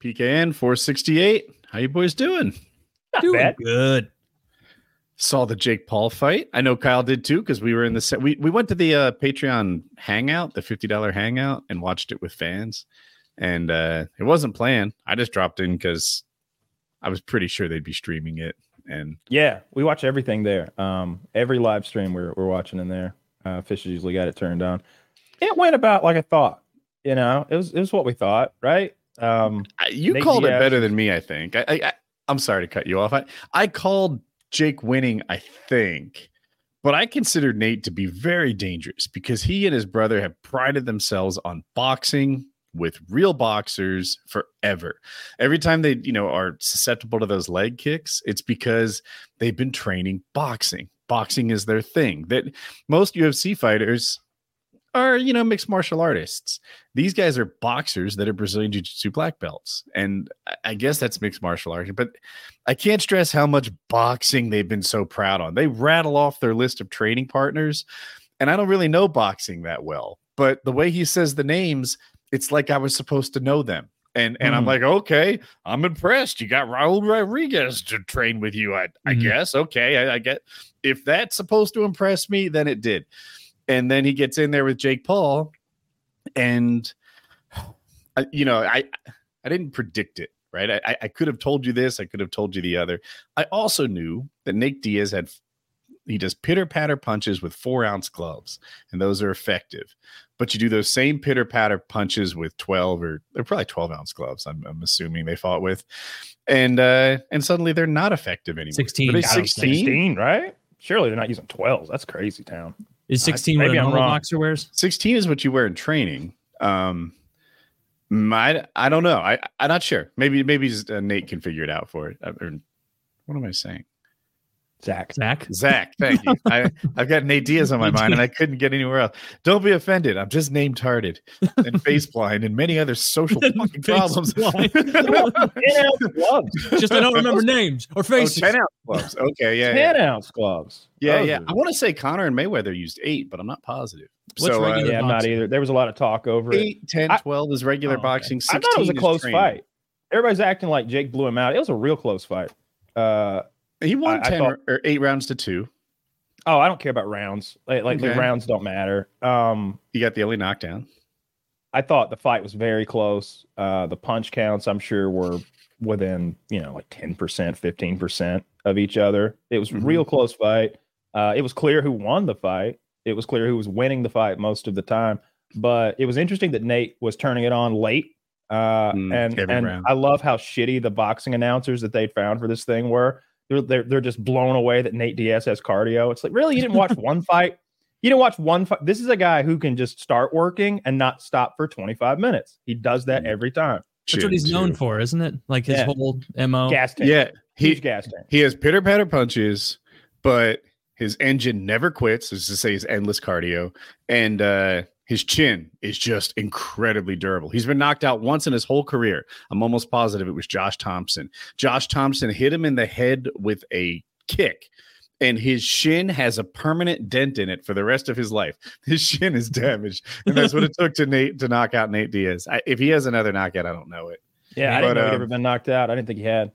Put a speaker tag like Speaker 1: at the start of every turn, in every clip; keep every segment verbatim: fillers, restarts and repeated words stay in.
Speaker 1: P K N four sixty-eight. How you boys doing?
Speaker 2: Not
Speaker 3: doing
Speaker 2: bad.
Speaker 3: good.
Speaker 1: Saw the Jake Paul fight. I know Kyle did too, because we were in the set. We, we went to the uh, Patreon hangout, the fifty dollars hangout, and watched it with fans. And uh, it wasn't planned. I just dropped in because I was pretty sure they'd be streaming it. And
Speaker 2: Yeah, we watch everything there. Um, every live stream we're we're watching in there. Uh, Fish has usually got it turned on. It went about like I thought. You know, it was it was what we thought, right? Um,
Speaker 1: I, you
Speaker 2: Nate
Speaker 1: called
Speaker 2: Diaz
Speaker 1: it better than me, I think. I, I, I I'm sorry to cut you off. I, I called Jake winning, I think, but I consider Nate to be very dangerous because he and his brother have prided themselves on boxing with real boxers forever. Every time they, you know, are susceptible to those leg kicks, it's because they've been training boxing. Boxing is their thing. That most U F C fighters are, you know, mixed martial artists. These guys are boxers that are Brazilian Jiu-Jitsu black belts. And I guess that's mixed martial arts, but I can't stress how much boxing they've been so proud on. They rattle off their list of training partners, and I don't really know boxing that well, but the way he says the names, it's like I was supposed to know them. And and mm. I'm like, okay, I'm impressed. You got Raul Rodriguez to train with you, I, I mm. guess. Okay, I, I get if that's supposed to impress me, then it did. And then he gets in there with Jake Paul, and uh, you know, I I didn't predict it, right? I, I could have told you this, I could have told you the other. I also knew that Nate Diaz had he does pitter patter punches with four ounce gloves, and those are effective. But you do those same pitter patter punches with twelve or they're probably twelve ounce gloves. I'm, I'm assuming they fought with, and uh, and suddenly they're not effective anymore.
Speaker 3: sixteen,
Speaker 2: sixteen, right? Surely they're not using twelves. That's crazy town.
Speaker 3: Is sixteen what a normal boxer wears?
Speaker 1: sixteen is what you wear in training. Um, I, I don't know. I, I'm not sure. Maybe maybe just, uh, Nate can figure it out for it. Or, what am I saying?
Speaker 2: Zach.
Speaker 3: Zach.
Speaker 1: Zach, thank you. I, I've got Nate Diaz on my mind, and I couldn't get anywhere else. Don't be offended. I'm just name tarded and face blind and many other social fucking problems.
Speaker 2: ten ounce gloves.
Speaker 3: Just I don't remember names or faces.
Speaker 1: Oh, ten ounce gloves. Okay, yeah.
Speaker 2: ten
Speaker 1: yeah.
Speaker 2: ounce gloves.
Speaker 1: Yeah,
Speaker 2: oh,
Speaker 1: yeah. I want to say Conor and Mayweather used eight, but I'm not positive.
Speaker 3: What's
Speaker 1: so, uh,
Speaker 3: regular
Speaker 2: yeah, I'm not either. There was a lot of talk over
Speaker 1: eight,
Speaker 2: it.
Speaker 1: ten, twelve is regular
Speaker 3: oh,
Speaker 1: boxing.
Speaker 2: I thought it was a close
Speaker 1: training.
Speaker 2: fight. Everybody's acting like Jake blew him out. It was a real close fight. Uh,
Speaker 1: He won
Speaker 2: I,
Speaker 1: ten
Speaker 2: I thought,
Speaker 1: or eight rounds to two.
Speaker 2: Oh, I don't care about rounds. Like, like
Speaker 1: Okay.
Speaker 2: the rounds don't matter. Um,
Speaker 1: He got the only knockdown.
Speaker 2: I thought the fight was very close. Uh, the punch counts, I'm sure, were within, you know, like ten percent, fifteen percent of each other. It was a
Speaker 1: Mm-hmm.
Speaker 2: real close fight. Uh, it was clear who won the fight. It was clear who was winning the fight most of the time. But it was interesting that Nate was turning it on late. Uh,
Speaker 1: Mm,
Speaker 2: and
Speaker 1: every
Speaker 2: and
Speaker 1: round.
Speaker 2: I love how shitty the boxing announcers that they found for this thing were. They're, they're, they're just blown away that Nate Diaz has cardio. It's like, really? You didn't watch one fight? You didn't watch one fight? This is a guy who can just start working and not stop for twenty-five minutes. He does that every time.
Speaker 3: That's what he's known for, isn't it? Like his
Speaker 2: Yeah.
Speaker 3: whole M O.
Speaker 2: Gas tank.
Speaker 1: Yeah,
Speaker 2: Huge
Speaker 1: he
Speaker 2: gas tank.
Speaker 1: he has pitter patter punches, but his engine never quits. As to say, his endless cardio, and uh, his chin is just incredibly durable. He's been knocked out once in his whole career. I'm almost positive it was Josh Thompson. Josh Thompson hit him in the head with a kick, and his shin has a permanent dent in it for the rest of his life. His shin is damaged, and that's what it took to Nate to knock out Nate Diaz. I, if he has another knockout, I don't know it.
Speaker 2: Yeah, I didn't
Speaker 1: But,
Speaker 2: know he'd
Speaker 1: um,
Speaker 2: ever been knocked out. I didn't think he had.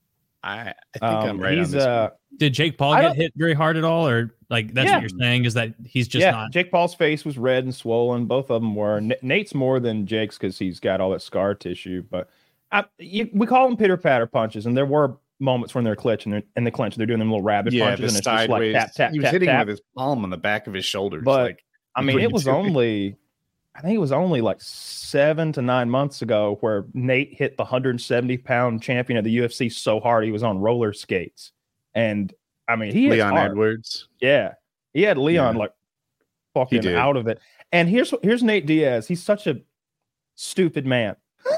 Speaker 1: I, I think
Speaker 2: Um,
Speaker 1: I'm right on
Speaker 2: he's
Speaker 1: this.
Speaker 2: uh,
Speaker 3: Did Jake Paul
Speaker 2: I
Speaker 3: get
Speaker 2: don't-
Speaker 3: hit very hard at all, or like that's
Speaker 2: Yeah.
Speaker 3: what you're saying is that he's just
Speaker 2: yeah.
Speaker 3: not?
Speaker 2: Jake Paul's face was red and swollen. Both of them were. N- Nate's more than Jake's because he's got all that scar tissue. But I, you, we call them pitter patter punches, and there were moments when they're clinching and in the clinch, they're doing them little rabbit
Speaker 1: yeah,
Speaker 2: punches,
Speaker 1: the
Speaker 2: and it's just
Speaker 1: sideways.
Speaker 2: like tap tap
Speaker 1: he was
Speaker 2: tap
Speaker 1: hitting
Speaker 2: tap.
Speaker 1: him with his palm on the back of his shoulders.
Speaker 2: But
Speaker 1: like,
Speaker 2: I mean,
Speaker 1: what are
Speaker 2: it
Speaker 1: you
Speaker 2: was
Speaker 1: doing?
Speaker 2: only, I think it was only like seven to nine months ago where Nate hit the one hundred seventy pound champion of the U F C so hard he was on roller skates. And I mean, he hits
Speaker 1: Leon
Speaker 2: hard.
Speaker 1: Edwards.
Speaker 2: Yeah, he had Leon
Speaker 1: Yeah.
Speaker 2: like fucking
Speaker 1: did.
Speaker 2: out of it. And here's here's Nate Diaz. He's such a stupid man.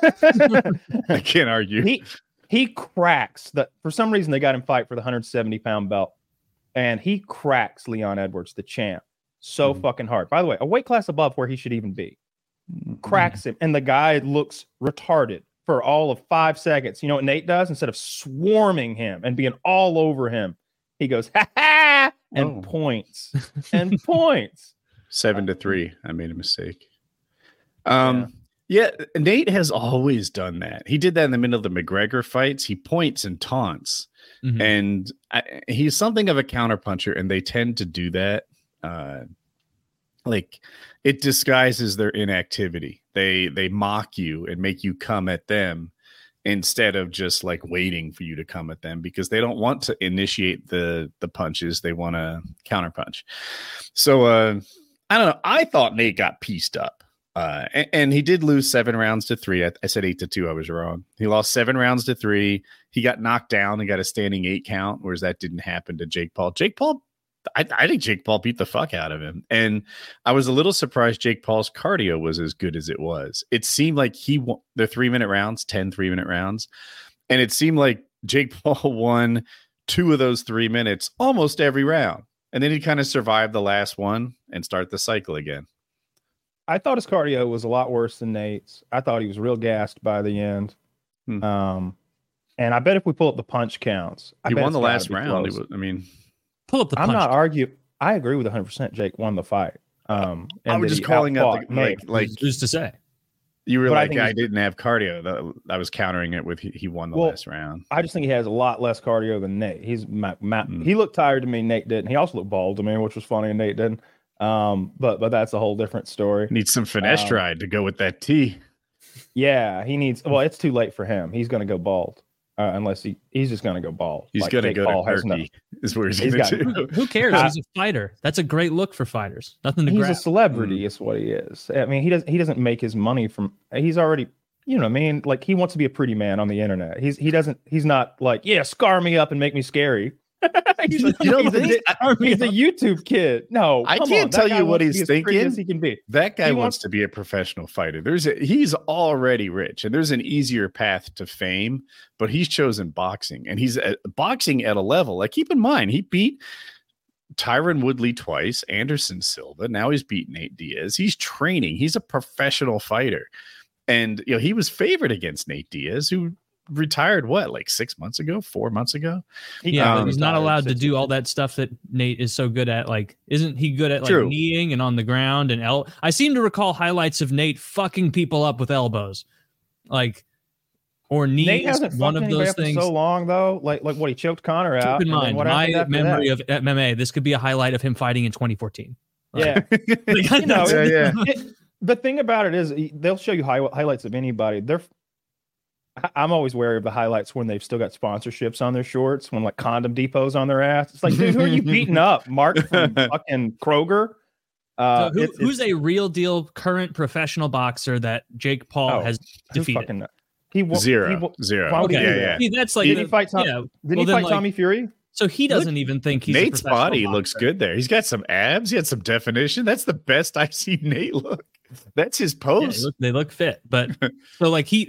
Speaker 1: I can't argue.
Speaker 2: he he cracks that for some reason they got him fight for the one hundred seventy pound belt, and he cracks Leon Edwards, the champ, so
Speaker 1: Mhm.
Speaker 2: fucking hard. By the way, a weight class above where he should even be. Cracks him, and the guy looks retarded for all of five seconds. You know what Nate does? Instead of swarming him and being all over him, he goes ha ha and
Speaker 1: Oh.
Speaker 2: points and points.
Speaker 1: Seven to three. I made a mistake. Um, Yeah, Nate has always done that. He did that in the middle of the McGregor fights. He points and taunts,
Speaker 3: Mhm.
Speaker 1: and I, he's something of a counterpuncher, and they tend to do that. Uh, like it disguises their inactivity. They they mock you and make you come at them instead of just like waiting for you to come at them because they don't want to initiate the the punches. They want to counterpunch. So uh, I don't know. I thought Nate got pieced up. Uh, and, and he did lose seven rounds to three. I, I said eight to two. I was wrong. He lost seven rounds to three. He got knocked down and got a standing eight count, whereas that didn't happen to Jake Paul. Jake Paul, I, I think Jake Paul beat the fuck out of him. And I was a little surprised Jake Paul's cardio was as good as it was. It seemed like he won the three minute rounds, ten three minute rounds. And it seemed like Jake Paul won two of those three minutes almost every round. And then he kind of survived the last one and start the cycle again.
Speaker 2: I thought his cardio was a lot worse than Nate's. I thought he was real gassed by the end.
Speaker 1: Hmm.
Speaker 2: Um, and I bet if we pull up the punch counts, I
Speaker 1: he
Speaker 2: bet
Speaker 1: won
Speaker 2: it's
Speaker 1: the
Speaker 2: gotta
Speaker 1: last
Speaker 2: be
Speaker 1: round.
Speaker 2: close.
Speaker 1: It was, I mean,
Speaker 3: Pull up the
Speaker 2: I'm
Speaker 3: punch.
Speaker 2: not arguing. I agree with one hundred percent. Jake won the fight. Um, and
Speaker 1: I was
Speaker 2: that
Speaker 1: just
Speaker 2: he
Speaker 1: calling out
Speaker 2: outfought
Speaker 1: the,
Speaker 2: Nate.
Speaker 1: like like
Speaker 3: Who's to say?
Speaker 1: you were
Speaker 2: But I
Speaker 1: like
Speaker 2: think
Speaker 1: I,
Speaker 2: he's-
Speaker 1: didn't have cardio. That, I was countering it with he, he won the
Speaker 2: Well,
Speaker 1: last round.
Speaker 2: I just think he has a lot less cardio than Nate. He's ma- ma-
Speaker 1: Mm.
Speaker 2: he looked tired to me. Nate didn't. He also looked bald to me, which was funny, and Nate didn't. Um, but but that's a whole different story.
Speaker 1: Needs some finesse
Speaker 2: um,
Speaker 1: ride to go with that T.
Speaker 2: Yeah, he needs. Well, it's too late for him. He's going to go bald uh, unless he he's just going to go bald.
Speaker 1: He's
Speaker 2: Like
Speaker 1: gonna
Speaker 2: Jake
Speaker 1: go
Speaker 2: Paul
Speaker 1: to
Speaker 2: has no-
Speaker 1: Turkey. Is where he's,
Speaker 2: He's
Speaker 1: gonna
Speaker 2: got-
Speaker 1: do.
Speaker 3: Who cares? He's a fighter. That's a great look for fighters. Nothing to
Speaker 2: He's
Speaker 3: grab.
Speaker 2: a celebrity, is what he is. I mean, he doesn't he doesn't make his money from. He's already, you know, what I mean, like he wants to be a pretty man on the internet. He's he doesn't. He's not like, yeah, scar me up and make me scary. he's a,
Speaker 1: You know,
Speaker 2: he's, a,
Speaker 1: the-
Speaker 2: he's a YouTube kid. No,
Speaker 1: I
Speaker 2: come
Speaker 1: can't
Speaker 2: on, that
Speaker 1: tell
Speaker 2: guy
Speaker 1: you what
Speaker 2: wants to
Speaker 1: he's
Speaker 2: be as pretty
Speaker 1: thinking.
Speaker 2: as he can be.
Speaker 1: That guy
Speaker 2: He
Speaker 1: wants,
Speaker 2: wants-
Speaker 1: to be a professional fighter. There's a, he's already rich, and there's an easier path to fame, but he's chosen boxing, and he's at, boxing at a level. Like, keep in mind, he beat Tyron Woodley twice, Anderson Silva. Now he's beat Nate Diaz. He's training. He's a professional fighter, and you know he was favored against Nate Diaz, who retired what, like six months ago, four months ago.
Speaker 2: He
Speaker 3: Yeah,
Speaker 2: kinda
Speaker 3: but he's not
Speaker 2: retired
Speaker 3: allowed to
Speaker 2: six
Speaker 3: do
Speaker 2: months
Speaker 3: all that stuff that Nate is so good at. Like, isn't he good at like
Speaker 1: True.
Speaker 3: kneeing and on the ground and el- I seem to recall highlights of Nate fucking people up with elbows, like or knees.
Speaker 2: Nate hasn't
Speaker 3: one
Speaker 2: fucked
Speaker 3: of
Speaker 2: anybody
Speaker 3: those
Speaker 2: up in
Speaker 3: things.
Speaker 2: so long though. Like like what he choked Connor out.
Speaker 3: Keep in
Speaker 2: and then
Speaker 3: mind,
Speaker 2: what
Speaker 3: my
Speaker 2: happened after
Speaker 3: memory
Speaker 2: that?
Speaker 3: of M M A. This could be a highlight of him fighting in twenty fourteen.
Speaker 2: Yeah.
Speaker 3: Like,
Speaker 2: You know,
Speaker 1: Yeah, yeah.
Speaker 2: it- the thing about it is they'll show you high, highlights of anybody. They're I- I'm always wary of the highlights when they've still got sponsorships on their shorts, when like Condom Depot's on their ass. It's like, dude, who are you beating up? Mark from fucking Kroger? Uh,
Speaker 3: So who,
Speaker 2: it's-
Speaker 3: who's
Speaker 2: it's-
Speaker 3: a real deal current professional boxer that Jake Paul
Speaker 2: Oh,
Speaker 3: has
Speaker 2: who
Speaker 3: defeated?
Speaker 2: fucking he wa-
Speaker 1: Zero,
Speaker 2: He, wa-
Speaker 1: zero.
Speaker 2: Why would he
Speaker 3: Okay,
Speaker 2: do
Speaker 1: yeah,
Speaker 2: that?
Speaker 1: yeah.
Speaker 3: See, that's like
Speaker 2: Did he
Speaker 3: the-
Speaker 2: fight Tom?
Speaker 3: yeah.
Speaker 2: Did
Speaker 3: Well,
Speaker 2: he
Speaker 3: then,
Speaker 2: fight
Speaker 3: like,
Speaker 2: Tommy Fury?
Speaker 3: So he doesn't even think he's a
Speaker 1: Nate's
Speaker 3: professional
Speaker 1: body
Speaker 3: boxer.
Speaker 1: looks good there. He's got some abs. He had some definition. That's the best I've seen Nate look. That's his
Speaker 3: Yeah,
Speaker 1: pose.
Speaker 3: they, look, they look fit, but so like he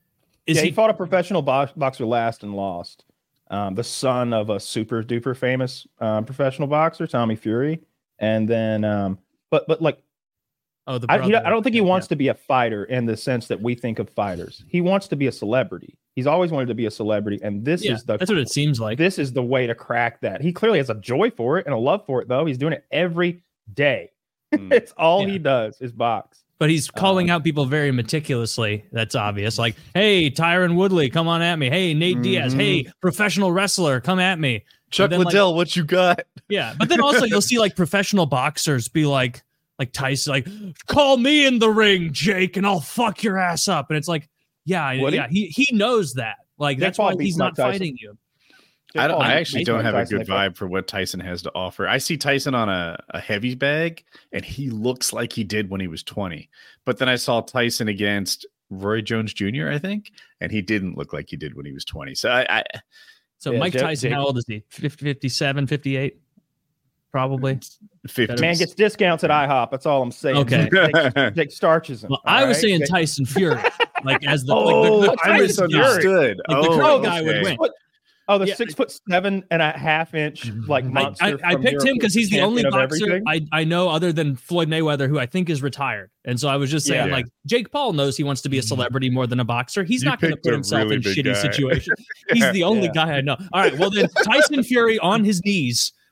Speaker 3: is
Speaker 2: yeah, he,
Speaker 3: he,
Speaker 2: fought a professional box, boxer last and lost. Um, the son of a super duper famous um, professional boxer, Tommy Fury, and then, um, but but like,
Speaker 3: oh the
Speaker 2: I, he,
Speaker 3: brother.
Speaker 2: I don't think he
Speaker 3: Yeah,
Speaker 2: wants
Speaker 3: yeah.
Speaker 2: to be a fighter in the sense that we think of fighters. He wants to be a celebrity. He's always wanted to be a celebrity, and this
Speaker 3: Yeah,
Speaker 2: is the
Speaker 3: that's what it seems like.
Speaker 2: this is the way to crack that. He clearly has a joy for it and a love for it, though. He's doing it every day.
Speaker 1: Mm.
Speaker 2: It's all
Speaker 3: Yeah.
Speaker 2: he does is box.
Speaker 3: But he's calling
Speaker 2: Um,
Speaker 3: out people very meticulously. That's obvious. Like, hey, Tyron Woodley, come on at me. Hey, Nate Diaz.
Speaker 1: Mhm.
Speaker 3: Hey, professional wrestler, come at me.
Speaker 1: Chuck
Speaker 3: then, like-
Speaker 1: Liddell, what you got?
Speaker 3: Yeah, but then also you'll see like professional boxers be like, like Tyson, like, call me in the ring, Jake, and I'll fuck your ass up. And it's like, yeah,
Speaker 2: Would he?
Speaker 3: yeah, he he knows that. Like
Speaker 2: Jake
Speaker 3: that's
Speaker 2: Paul
Speaker 3: why
Speaker 2: beats
Speaker 3: he's
Speaker 2: Mike
Speaker 3: not
Speaker 2: Tyson.
Speaker 3: fighting you.
Speaker 1: I, don't,
Speaker 2: Oh,
Speaker 1: I
Speaker 2: he-
Speaker 1: actually
Speaker 2: he's
Speaker 1: don't
Speaker 2: Mike
Speaker 1: have a
Speaker 2: Tyson.
Speaker 1: good
Speaker 2: They fought-
Speaker 1: vibe for what Tyson has to offer. I see Tyson on a, a heavy bag, and he looks like he did when he was twenty. But then I saw Tyson against Roy Jones Junior, I think, and he didn't look like he did when he was twenty. So I, I
Speaker 3: So
Speaker 2: Yeah,
Speaker 3: Mike
Speaker 2: Jake-
Speaker 3: Tyson,
Speaker 2: Jake-
Speaker 3: how old is he? fifty, fifty-seven, fifty-eight? Probably.
Speaker 1: fifty.
Speaker 2: Man gets discounts at IHOP. That's all I'm saying.
Speaker 3: Okay.
Speaker 2: Jake, Jake starches him.
Speaker 3: Well,
Speaker 2: all
Speaker 3: I was
Speaker 2: right?
Speaker 3: saying
Speaker 2: Jake-
Speaker 3: Tyson Fury, like as the,
Speaker 1: Oh,
Speaker 3: like the, the
Speaker 1: I
Speaker 3: Tyson
Speaker 1: misunderstood.
Speaker 3: guy. Like, the
Speaker 1: oh,
Speaker 3: curl guy would
Speaker 1: okay.
Speaker 3: win.
Speaker 2: What? Oh, the
Speaker 3: Yeah.
Speaker 2: six foot seven and a half inch like
Speaker 3: I,
Speaker 2: monster.
Speaker 3: I, I
Speaker 2: from
Speaker 3: picked him
Speaker 2: Europe,
Speaker 3: because he's the only
Speaker 2: champion of
Speaker 3: boxer
Speaker 2: everything.
Speaker 3: I, I know other than Floyd Mayweather, who I think is retired. And so I was just saying,
Speaker 1: Yeah.
Speaker 3: like, Jake Paul knows he wants to be a celebrity more than a boxer. He's
Speaker 1: You
Speaker 3: not going to
Speaker 1: picked
Speaker 3: put
Speaker 1: a
Speaker 3: himself
Speaker 1: really
Speaker 3: in
Speaker 1: big
Speaker 3: shitty
Speaker 1: guy.
Speaker 3: situations. He's the only
Speaker 2: Yeah.
Speaker 3: guy I know. All right, well then Tyson Fury on his knees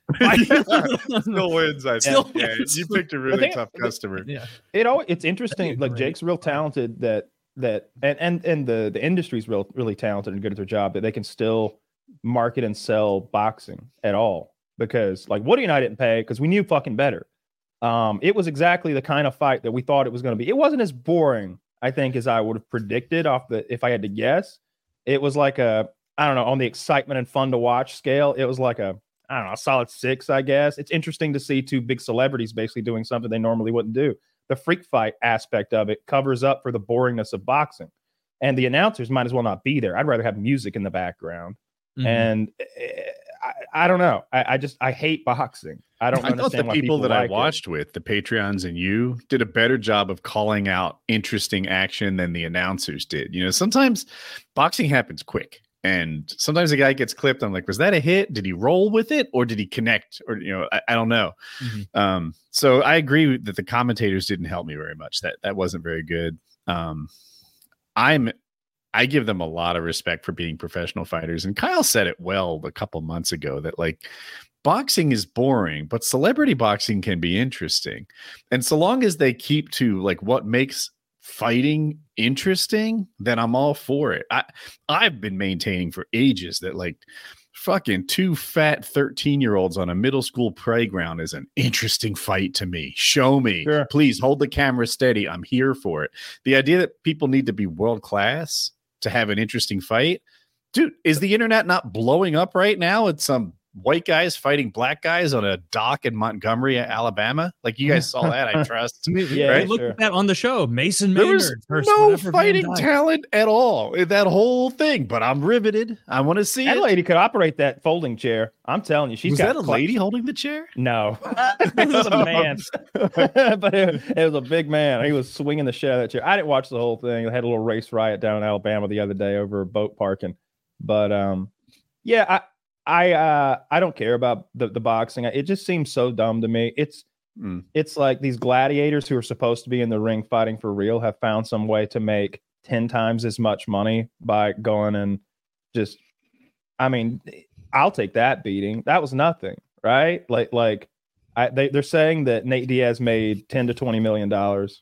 Speaker 1: Still wins. I
Speaker 3: Still
Speaker 1: think. Yeah,
Speaker 3: wins.
Speaker 1: you picked a really
Speaker 2: thing-
Speaker 1: tough customer.
Speaker 3: Yeah.
Speaker 2: It always, it's interesting.
Speaker 3: That'd be
Speaker 2: Like
Speaker 3: great.
Speaker 2: Jake's real talented. That that and and and the the industry's real really talented and good at their job. That they can still market and sell boxing at all. Because like Woody and I didn't pay because we knew fucking better. Um, it was exactly the kind of fight that we thought it was going to be. It wasn't as boring, I think, as I would have predicted off the if I had to guess. It was like a I don't know on the excitement and fun to watch scale. It was like a I don't know a solid six, I guess. It's interesting to see two big celebrities basically doing something they normally wouldn't do. The freak fight aspect of it covers up for the boringness of boxing, and the announcers might as well not be there. I'd rather have music in the background.
Speaker 3: Mhm.
Speaker 2: And uh, I, I don't know. I, I just I hate boxing. I don't
Speaker 1: I thought the
Speaker 2: understand why
Speaker 1: people,
Speaker 2: people
Speaker 1: that
Speaker 2: like
Speaker 1: I watched with, the Patreons and you, did a better job of calling out interesting action than the announcers did. You know, sometimes boxing happens quick, and sometimes a guy gets clipped. I'm like, was that a hit? Did he roll with it, or did he connect? Or you know, I, I don't know.
Speaker 3: Mhm.
Speaker 1: Um, so I agree that the commentators didn't help me very much. That that wasn't very good. Um, I'm. I give them a lot of respect for being professional fighters. And Kyle said it well a couple months ago that like boxing is boring, but celebrity boxing can be interesting. And so long as they keep to like what makes fighting interesting, then I'm all for it. I, I've been maintaining for ages that like fucking two fat thirteen year olds on a middle school playground is an interesting fight to me. Show me,
Speaker 2: Sure.
Speaker 1: please hold the camera steady. I'm here for it. The idea that people need to be world class to have an interesting fight, dude, is the internet not blowing up right now with some white guys fighting black guys on a dock in Montgomery, Alabama? Like you guys saw that, I trust.
Speaker 3: I mean,
Speaker 2: Yeah,
Speaker 3: we
Speaker 1: right?
Speaker 3: looked
Speaker 2: sure.
Speaker 3: at that on the show. Mason
Speaker 1: There
Speaker 3: Maynard
Speaker 1: was
Speaker 3: versus
Speaker 1: no
Speaker 3: whatever Van
Speaker 1: fighting
Speaker 3: Dyke.
Speaker 1: talent at all in that whole thing, but I'm riveted. I want to see
Speaker 2: That
Speaker 1: it.
Speaker 2: lady could operate that folding chair. I'm telling you, she's
Speaker 1: Was
Speaker 2: got
Speaker 1: that a
Speaker 2: cla-
Speaker 1: lady holding the chair?
Speaker 2: No, it was a man, but it, it was a big man. He was swinging the shit out of that chair. I didn't watch the whole thing. They had a little race riot down in Alabama the other day over a boat parking. But um, yeah, I I uh, I don't care about the the boxing. It just seems so dumb to me. It's
Speaker 1: Mm.
Speaker 2: it's like these gladiators who are supposed to be in the ring fighting for real have found some way to make ten times as much money by going and just. I mean, I'll take that beating. That was nothing, right? Like like. I, they, they're saying that Nate Diaz made ten to twenty million dollars.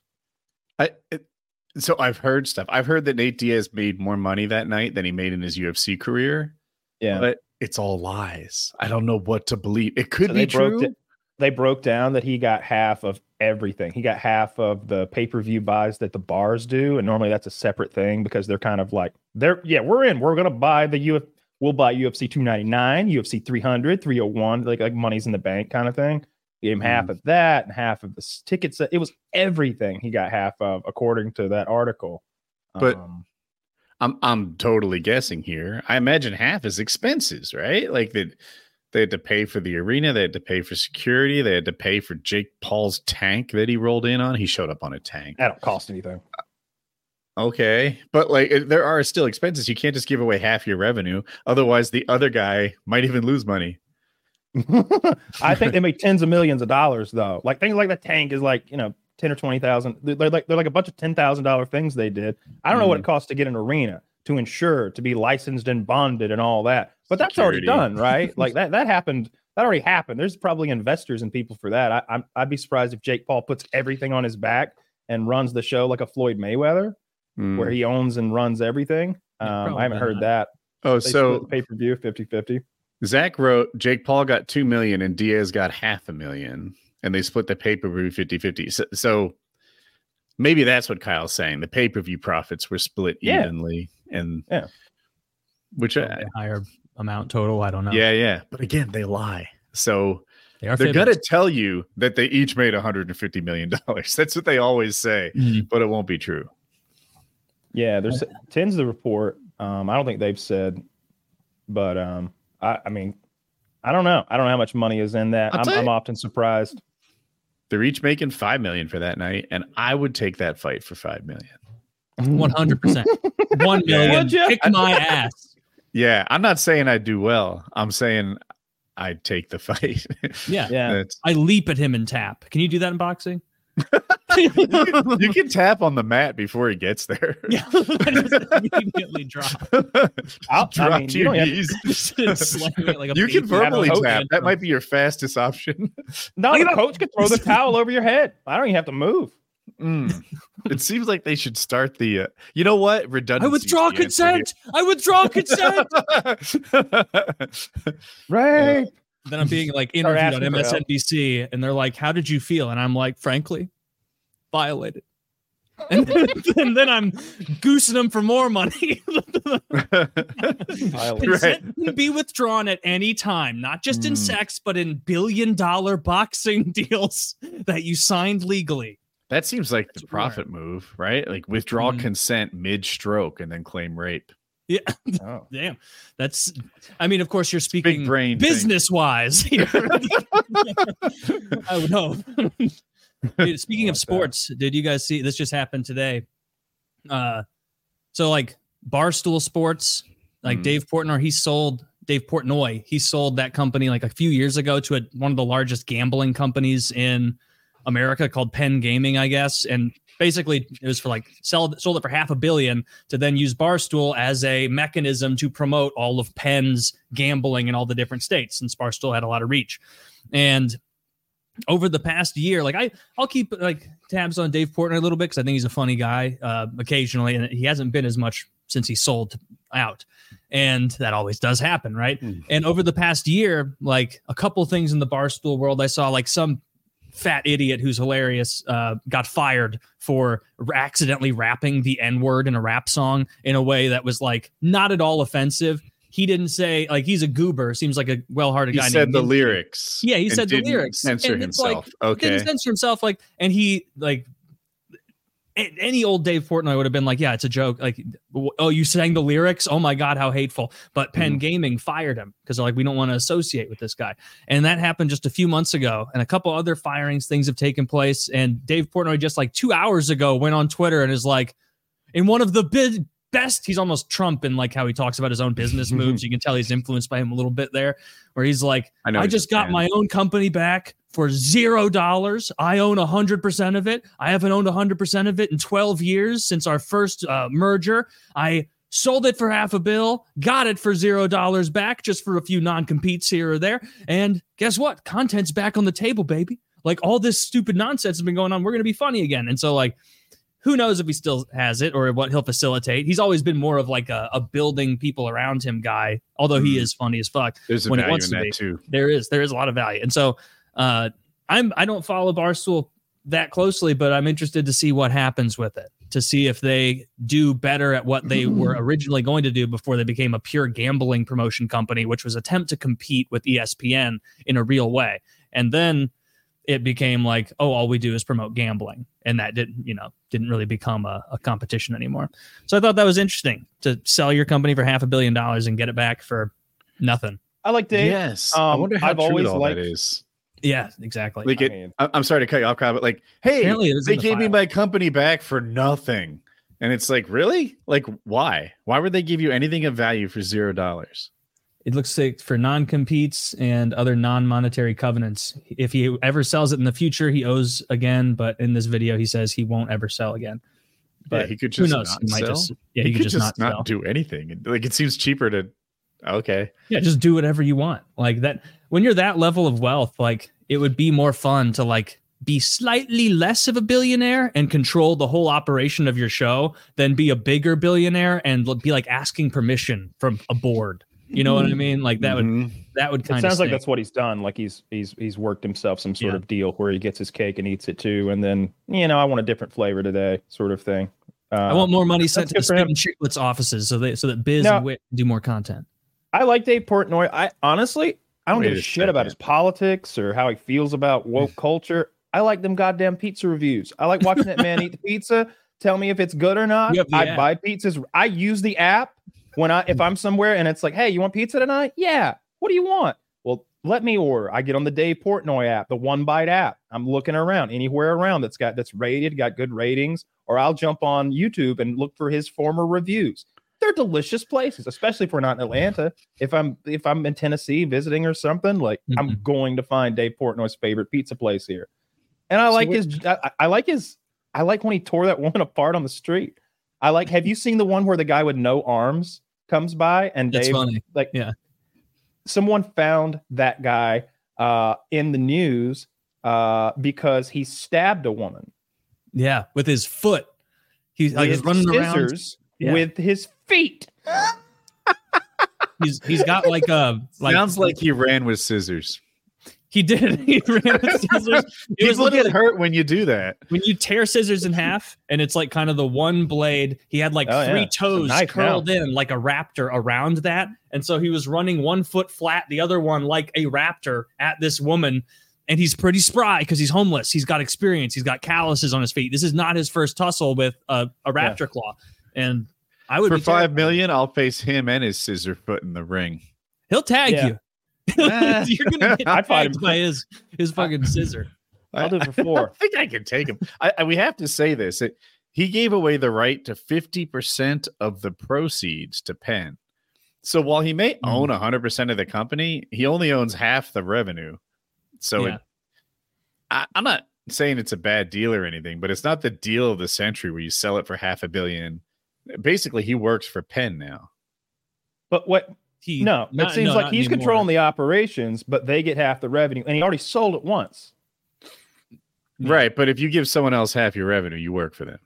Speaker 1: I it, so I've heard stuff. I've heard that Nate Diaz made more money that night than he made in his U F C career.
Speaker 2: Yeah,
Speaker 1: But it's all lies. I don't know what to believe. It could
Speaker 2: So
Speaker 1: be
Speaker 2: they broke
Speaker 1: true.
Speaker 2: it- they broke down that he got half of everything. He got half of the pay-per-view buys that the bars do, and normally that's a separate thing because they're kind of like they're yeah we're in. We're gonna buy the U F. We'll buy U F C two ninety-nine, U F C three hundred, three oh one, like like money's in the bank kind of thing. He gave him half of that and half of the s- tickets. It was everything he got half of, according to that article.
Speaker 1: But-
Speaker 2: Um,
Speaker 1: I'm I'm totally guessing here. I imagine half is expenses, right? Like that they had to pay for the arena, they had to pay for security, they had to pay for Jake Paul's tank that he rolled in on. He showed up on a tank.
Speaker 2: that don't cost anything.
Speaker 1: Okay, but like it- there are still expenses. You can't just give away half your revenue, otherwise the other guy might even lose money.
Speaker 2: I think they make tens of millions of dollars though. Like things like the tank is like, you know, ten or twenty thousand. They're like they're like a bunch of ten thousand dollar things they did. I don't know what it costs to get an arena, to insure, to be licensed and bonded and all that. But that's already
Speaker 1: Security.
Speaker 2: done, right? Like that that happened. That already happened. There's probably investors and people for that. I, I'm I'd be surprised if Jake Paul puts everything on his back and runs the show like a Floyd Mayweather,
Speaker 1: Hmm.
Speaker 2: where he owns and runs everything.
Speaker 3: Yeah,
Speaker 2: Um, I haven't heard
Speaker 3: probably
Speaker 2: that.
Speaker 1: Oh,
Speaker 2: They
Speaker 1: so
Speaker 2: split pay-per-view fifty-fifty.
Speaker 1: Zach wrote Jake Paul got two million and Diaz got half a million, and they split the pay-per-view fifty-fifty. So, so maybe that's what Kyle's saying. The pay-per-view profits were split
Speaker 2: Yeah.
Speaker 1: evenly, and
Speaker 2: Yeah.
Speaker 1: which I,
Speaker 3: A higher amount total. I don't know.
Speaker 1: yeah, yeah. But again, they lie. So
Speaker 3: they are.
Speaker 1: they're
Speaker 3: fibbing.
Speaker 1: gonna tell you that they each made one hundred fifty million dollars. That's what they always say,
Speaker 3: Mhm.
Speaker 1: but it won't be true.
Speaker 2: Yeah, there's tends the report. Um, I don't think they've said, but um, I, I mean, I don't know. I don't know how much money is in that.
Speaker 1: I'll
Speaker 2: I'm,
Speaker 1: tell you-
Speaker 2: I'm often surprised.
Speaker 1: They're each making five million for that night, and I would take that fight for five million.
Speaker 3: One hundred percent. One million.
Speaker 2: Would ya?
Speaker 3: Kick my ass.
Speaker 1: Yeah, I'm not saying I do well. I'm saying I'd take the fight.
Speaker 3: Yeah.
Speaker 2: Yeah,
Speaker 1: That's-
Speaker 3: I leap at him and tap. Can you do that in boxing?
Speaker 1: can, you can tap on the mat before he gets there.
Speaker 3: Yeah, just immediately drop.
Speaker 2: I'll,
Speaker 1: Drop
Speaker 2: I mean,
Speaker 1: to
Speaker 2: you,
Speaker 1: your
Speaker 2: don't have-
Speaker 1: knees.
Speaker 3: Slam it like a
Speaker 1: You can
Speaker 3: baseball.
Speaker 1: verbally
Speaker 2: coach
Speaker 1: tap.
Speaker 3: and-
Speaker 1: That might be your fastest option.
Speaker 2: no,
Speaker 3: Look
Speaker 2: the
Speaker 3: at
Speaker 2: coach could throw the towel over your head. I don't even have to move.
Speaker 1: Mm. It seems like they should start the. Uh, you know what? Redundancy.
Speaker 3: I withdraw consent. I withdraw consent.
Speaker 2: Right.
Speaker 3: Then I'm being like
Speaker 2: Start
Speaker 3: interviewed on
Speaker 2: asking for
Speaker 3: M S N B C, and they're like, "How did you feel?" And I'm like, "Frankly, violated." And then, and then I'm goosing them for more money. Consent can be withdrawn at any time, not just in
Speaker 1: Mm.
Speaker 3: sex, but in billion-dollar boxing deals that you signed legally.
Speaker 1: That seems like the
Speaker 3: That's
Speaker 1: profit move, right? Like withdraw
Speaker 3: Mhm.
Speaker 1: consent mid-stroke and then claim rape.
Speaker 3: Yeah,
Speaker 2: Oh.
Speaker 3: damn. That's. I mean, of course, you're speaking
Speaker 1: Big brain thing.
Speaker 3: business-wise here. I would hope. Dude, speaking
Speaker 2: I
Speaker 3: of
Speaker 2: like
Speaker 3: sports, did you guys see this just happened today? Uh, so like Barstool Sports, like
Speaker 1: Mm.
Speaker 3: Dave Portnoy, he sold Dave Portnoy. He sold that company like a few years ago to a, one of the largest gambling companies in America called Penn Gaming, I guess. And basically, it was for like sell sold it for half a billion to then use Barstool as a mechanism to promote all of Penn's gambling in all the different states, since Barstool had a lot of reach. And over the past year, like I, I'll keep like tabs on Dave Portnoy a little bit because I think he's a funny guy uh, occasionally, and he hasn't been as much since he sold out, and that always does happen, right?
Speaker 1: Mm.
Speaker 3: And over the past year, like a couple things in the Barstool world, I saw like some fat idiot who's hilarious uh, got fired for accidentally rapping the N-word in a rap song in a way that was like not at all offensive. He didn't say, like, he's a goober, seems like a well-hearted
Speaker 1: He
Speaker 3: guy.
Speaker 1: said
Speaker 3: named
Speaker 1: the
Speaker 3: Minty.
Speaker 1: lyrics.
Speaker 3: Yeah, he
Speaker 1: and
Speaker 3: said the
Speaker 1: didn't
Speaker 3: lyrics.
Speaker 1: Censor
Speaker 3: And it's like,
Speaker 1: himself. Okay.
Speaker 3: Didn't censor himself, like, and he like a- any old Dave Portnoy would have been like, yeah, it's a joke. Like, w- oh, you sang the lyrics? Oh my God, how hateful. But Penn
Speaker 1: Mhm.
Speaker 3: Gaming fired him because they're like, we don't want to associate with this guy. And that happened just a few months ago. And a couple other firings, things have taken place. And Dave Portnoy just like two hours ago went on Twitter and is like, in one of the big best, he's almost Trump in like how he talks about his own business moves. You can tell he's influenced by him a little bit there, where he's like,
Speaker 1: I know
Speaker 3: I
Speaker 1: he's
Speaker 3: just
Speaker 1: a
Speaker 3: got
Speaker 1: fan.
Speaker 3: my own company back for zero dollars. I own a hundred percent of it. I haven't owned a hundred percent of it in twelve years since our first uh, merger. I sold it for half a bill, got it for zero dollars back, just for a few non-competes here or there. And guess what? Content's back on the table, baby. Like all this stupid nonsense has been going on. We're going to be funny again. And so like, who knows if he still has it or what he'll facilitate. He's always been more of like a, a building people around him guy, although he
Speaker 1: Mm.
Speaker 3: is funny as fuck.
Speaker 1: There's a
Speaker 3: when he
Speaker 1: value
Speaker 3: wants
Speaker 1: in
Speaker 3: to
Speaker 1: that
Speaker 3: be.
Speaker 1: too.
Speaker 3: There is, there is a lot of value. And so uh, I'm, I don't follow Barstool that closely, but I'm interested to see what happens with it, to see if they do better at what they were originally going to do before they became a pure gambling promotion company, which was attempt to compete with E S P N in a real way. And then it became like, oh, all we do is promote gambling. And that didn't, you know, didn't really become a, a competition anymore. So I thought that was interesting to sell your company for half a billion dollars and get it back for nothing.
Speaker 2: I like Dave.
Speaker 1: Yes. I
Speaker 2: um,
Speaker 1: wonder how
Speaker 2: I've
Speaker 1: true
Speaker 2: always
Speaker 1: all
Speaker 2: liked-
Speaker 1: that is.
Speaker 3: Yeah, exactly.
Speaker 1: Like
Speaker 2: I
Speaker 1: it,
Speaker 2: mean-
Speaker 1: I- I'm sorry to cut you off, Kyle, but like, hey,
Speaker 3: Apparently it was
Speaker 1: they
Speaker 3: in the
Speaker 1: gave me
Speaker 3: file.
Speaker 1: my company back for nothing. And it's like, really? Like, why? Why would they give you anything of value for zero dollars?
Speaker 3: It looks like for non-competes and other non-monetary covenants. If he ever sells it in the future, he owes again. But in this video, he says he won't ever sell again. But
Speaker 1: Yeah, he could
Speaker 3: who
Speaker 1: just
Speaker 3: knows?
Speaker 1: not
Speaker 3: He might
Speaker 1: sell.
Speaker 3: just yeah, he, could just, not, sell.
Speaker 1: do anything. Like, it seems cheaper to. Okay.
Speaker 3: Yeah, just do whatever you want. Like that. When you're that level of wealth, like it would be more fun to like be slightly less of a billionaire and control the whole operation of your show than be a bigger billionaire and be like asking permission from a board. You know what I mean? Like that would
Speaker 1: Mhm.
Speaker 3: that would
Speaker 2: It
Speaker 3: kind of
Speaker 2: sounds like that's what he's done. Like he's he's he's worked himself some sort
Speaker 3: Yeah.
Speaker 2: of deal where he gets his cake and eats it too, and then you know I want a different flavor today, sort of thing. Uh,
Speaker 3: I want more money sent to the
Speaker 2: good for him.
Speaker 3: Spit and Chicklets offices so they so that Biz
Speaker 2: Now-
Speaker 3: and Wit can do more content.
Speaker 2: I like Dave Portnoy. I honestly I don't
Speaker 1: Wait
Speaker 2: give a
Speaker 1: a
Speaker 2: shit about
Speaker 1: second.
Speaker 2: his politics or how he feels about woke culture. I like them goddamn pizza reviews. I like watching that man eat the pizza. Tell me if it's good or not.
Speaker 3: You have the
Speaker 2: I
Speaker 3: app.
Speaker 2: buy pizzas. I use the app when I if I'm somewhere and it's like, hey, you want pizza tonight? Yeah. What do you want? Well, let me order. I get on the Dave Portnoy app, the One Bite app. I'm looking around anywhere around that's got that's rated, got good ratings, or I'll jump on YouTube and look for his former reviews. They're delicious places, especially if we're not in Atlanta. If I'm if I'm in Tennessee visiting or something, like I'm
Speaker 3: Mhm.
Speaker 2: going to find Dave Portnoy's favorite pizza place here. And I
Speaker 3: So
Speaker 2: like
Speaker 3: what-
Speaker 2: his I, I like his I like when he tore that woman apart on the street. I like. Have you seen the one where the guy with no arms comes by and
Speaker 3: That's
Speaker 2: Dave,
Speaker 3: funny.
Speaker 2: like,
Speaker 3: Yeah.
Speaker 2: someone found that guy uh, in the news uh, because he stabbed a woman.
Speaker 3: Yeah, with his foot. He's like he's
Speaker 2: with
Speaker 3: running around.
Speaker 2: scissors
Speaker 3: Yeah.
Speaker 2: with his feet.
Speaker 3: He's he's got like a like
Speaker 1: Sounds like he ran with scissors.
Speaker 3: he did. He ran with scissors. It was
Speaker 1: People
Speaker 3: literally
Speaker 1: get hurt when you do that.
Speaker 3: when you tear scissors in half, and it's like kind of the one blade. He had like
Speaker 2: Oh,
Speaker 3: three
Speaker 2: yeah. It's a
Speaker 3: toes
Speaker 2: knife
Speaker 3: curled
Speaker 2: now.
Speaker 3: in like a raptor around that, and so he was running one foot flat, the other one like a raptor at this woman. And he's pretty spry because he's homeless. He's got experience. He's got calluses on his feet. This is not his first tussle with a, a raptor
Speaker 2: Yeah.
Speaker 3: claw. And I would
Speaker 1: For
Speaker 3: be
Speaker 1: five
Speaker 3: terrified.
Speaker 1: million, I'll face him and his scissor foot in the ring.
Speaker 3: He'll tag
Speaker 2: Yeah.
Speaker 3: you. You're gonna get
Speaker 2: I'd fight
Speaker 3: tagged
Speaker 2: him.
Speaker 3: by his his fucking scissor.
Speaker 2: I'll do it for
Speaker 1: I
Speaker 2: four.
Speaker 1: don't think I can take him. I, I, we have to say this. It, he gave away the right to fifty percent of the proceeds to Penn. So while he may
Speaker 3: Mm.
Speaker 1: own one hundred percent of the company, he only owns half the revenue. So
Speaker 3: Yeah.
Speaker 1: it, I, I'm not saying it's a bad deal or anything, but it's not the deal of the century where you sell it for half a billion. Basically, he works for Penn now.
Speaker 2: But what?
Speaker 3: He,
Speaker 2: No,
Speaker 3: not-
Speaker 2: it seems
Speaker 3: no,
Speaker 2: like
Speaker 3: not
Speaker 2: he's
Speaker 3: anymore.
Speaker 2: controlling the operations, but they get half the revenue, and he already sold it once.
Speaker 3: Yeah.
Speaker 1: Right. But if you give someone else half your revenue, you work for them.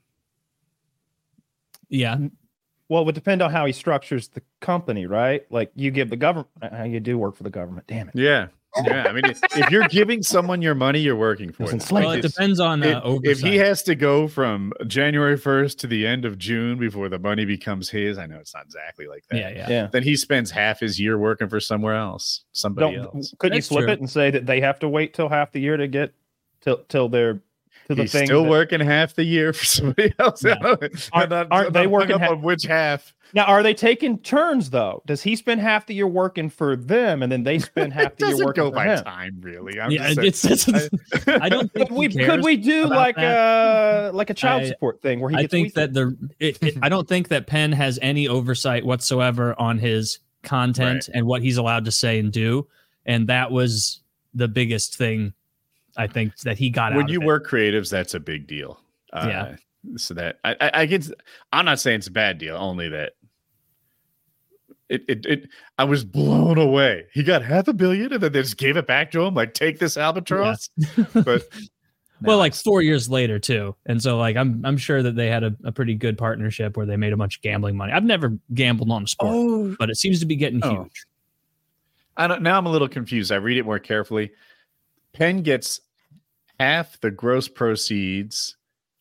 Speaker 3: Yeah.
Speaker 2: Well, it would depend on how he structures the company, right? Like you give the government, uh, you do work for the government. Damn it!
Speaker 1: Yeah. Yeah. I mean, if, if you're giving someone your money, you're working for
Speaker 2: It's
Speaker 1: them.
Speaker 2: enslaved.
Speaker 3: Well, it
Speaker 1: It's-
Speaker 3: depends on uh,
Speaker 1: if, if he
Speaker 3: oversight.
Speaker 1: has to go from January first to the end of June before the money becomes his, I know it's not exactly like that.
Speaker 3: Yeah, yeah.
Speaker 2: Yeah.
Speaker 1: Then he spends half his year working for somewhere else, somebody
Speaker 2: Don't
Speaker 1: else.
Speaker 2: couldn't
Speaker 3: That's
Speaker 2: you flip
Speaker 3: true.
Speaker 2: it and say that they have to wait till half the year to get till till they're to the
Speaker 1: He's
Speaker 2: thing?
Speaker 1: still
Speaker 2: that-
Speaker 1: working half the year for somebody else.
Speaker 3: Yeah.
Speaker 2: Aren't-
Speaker 1: I'm not-
Speaker 2: aren't
Speaker 1: I'm
Speaker 2: they
Speaker 1: not hung
Speaker 2: working
Speaker 1: up
Speaker 2: ha-
Speaker 1: on which half?
Speaker 2: Now, are they taking turns though? Does he spend half the year working for them, and then they spend half
Speaker 1: It
Speaker 2: the year
Speaker 1: doesn't
Speaker 2: working
Speaker 1: go
Speaker 2: for
Speaker 1: by
Speaker 2: him?
Speaker 1: time, really. I'm
Speaker 3: Yeah,
Speaker 1: just saying-
Speaker 3: it's, it's, I don't think
Speaker 2: Could we,
Speaker 3: he
Speaker 2: could
Speaker 3: cares
Speaker 2: we do
Speaker 3: about
Speaker 2: like
Speaker 3: that.
Speaker 2: uh like a child
Speaker 3: I-
Speaker 2: support thing where he
Speaker 3: I
Speaker 2: gets
Speaker 3: think
Speaker 2: weekly?
Speaker 3: that the it, it, I don't think that Penn has any oversight whatsoever on his content
Speaker 1: Right.
Speaker 3: and what he's allowed to say and do, and that was the biggest thing I think that he got
Speaker 1: when
Speaker 3: out
Speaker 1: you
Speaker 3: of it.
Speaker 1: work creatives, that's a big deal. Uh,
Speaker 3: Yeah.
Speaker 1: So that I, I, I get. I'm not saying it's a bad deal. Only that it, it, it. I was blown away. He got half a billion, and then they just gave it back to him. Like, take this albatross. But
Speaker 3: well,
Speaker 1: no,
Speaker 3: like
Speaker 1: it's-
Speaker 3: four years later too, and so like I'm I'm sure that they had a, a pretty good partnership where they made a bunch of gambling money. I've never gambled on a sport,
Speaker 1: oh,
Speaker 3: but it seems to be getting
Speaker 1: Oh.
Speaker 3: huge.
Speaker 1: I don't. Now I'm a little confused. I read it more carefully. Penn gets half the gross proceeds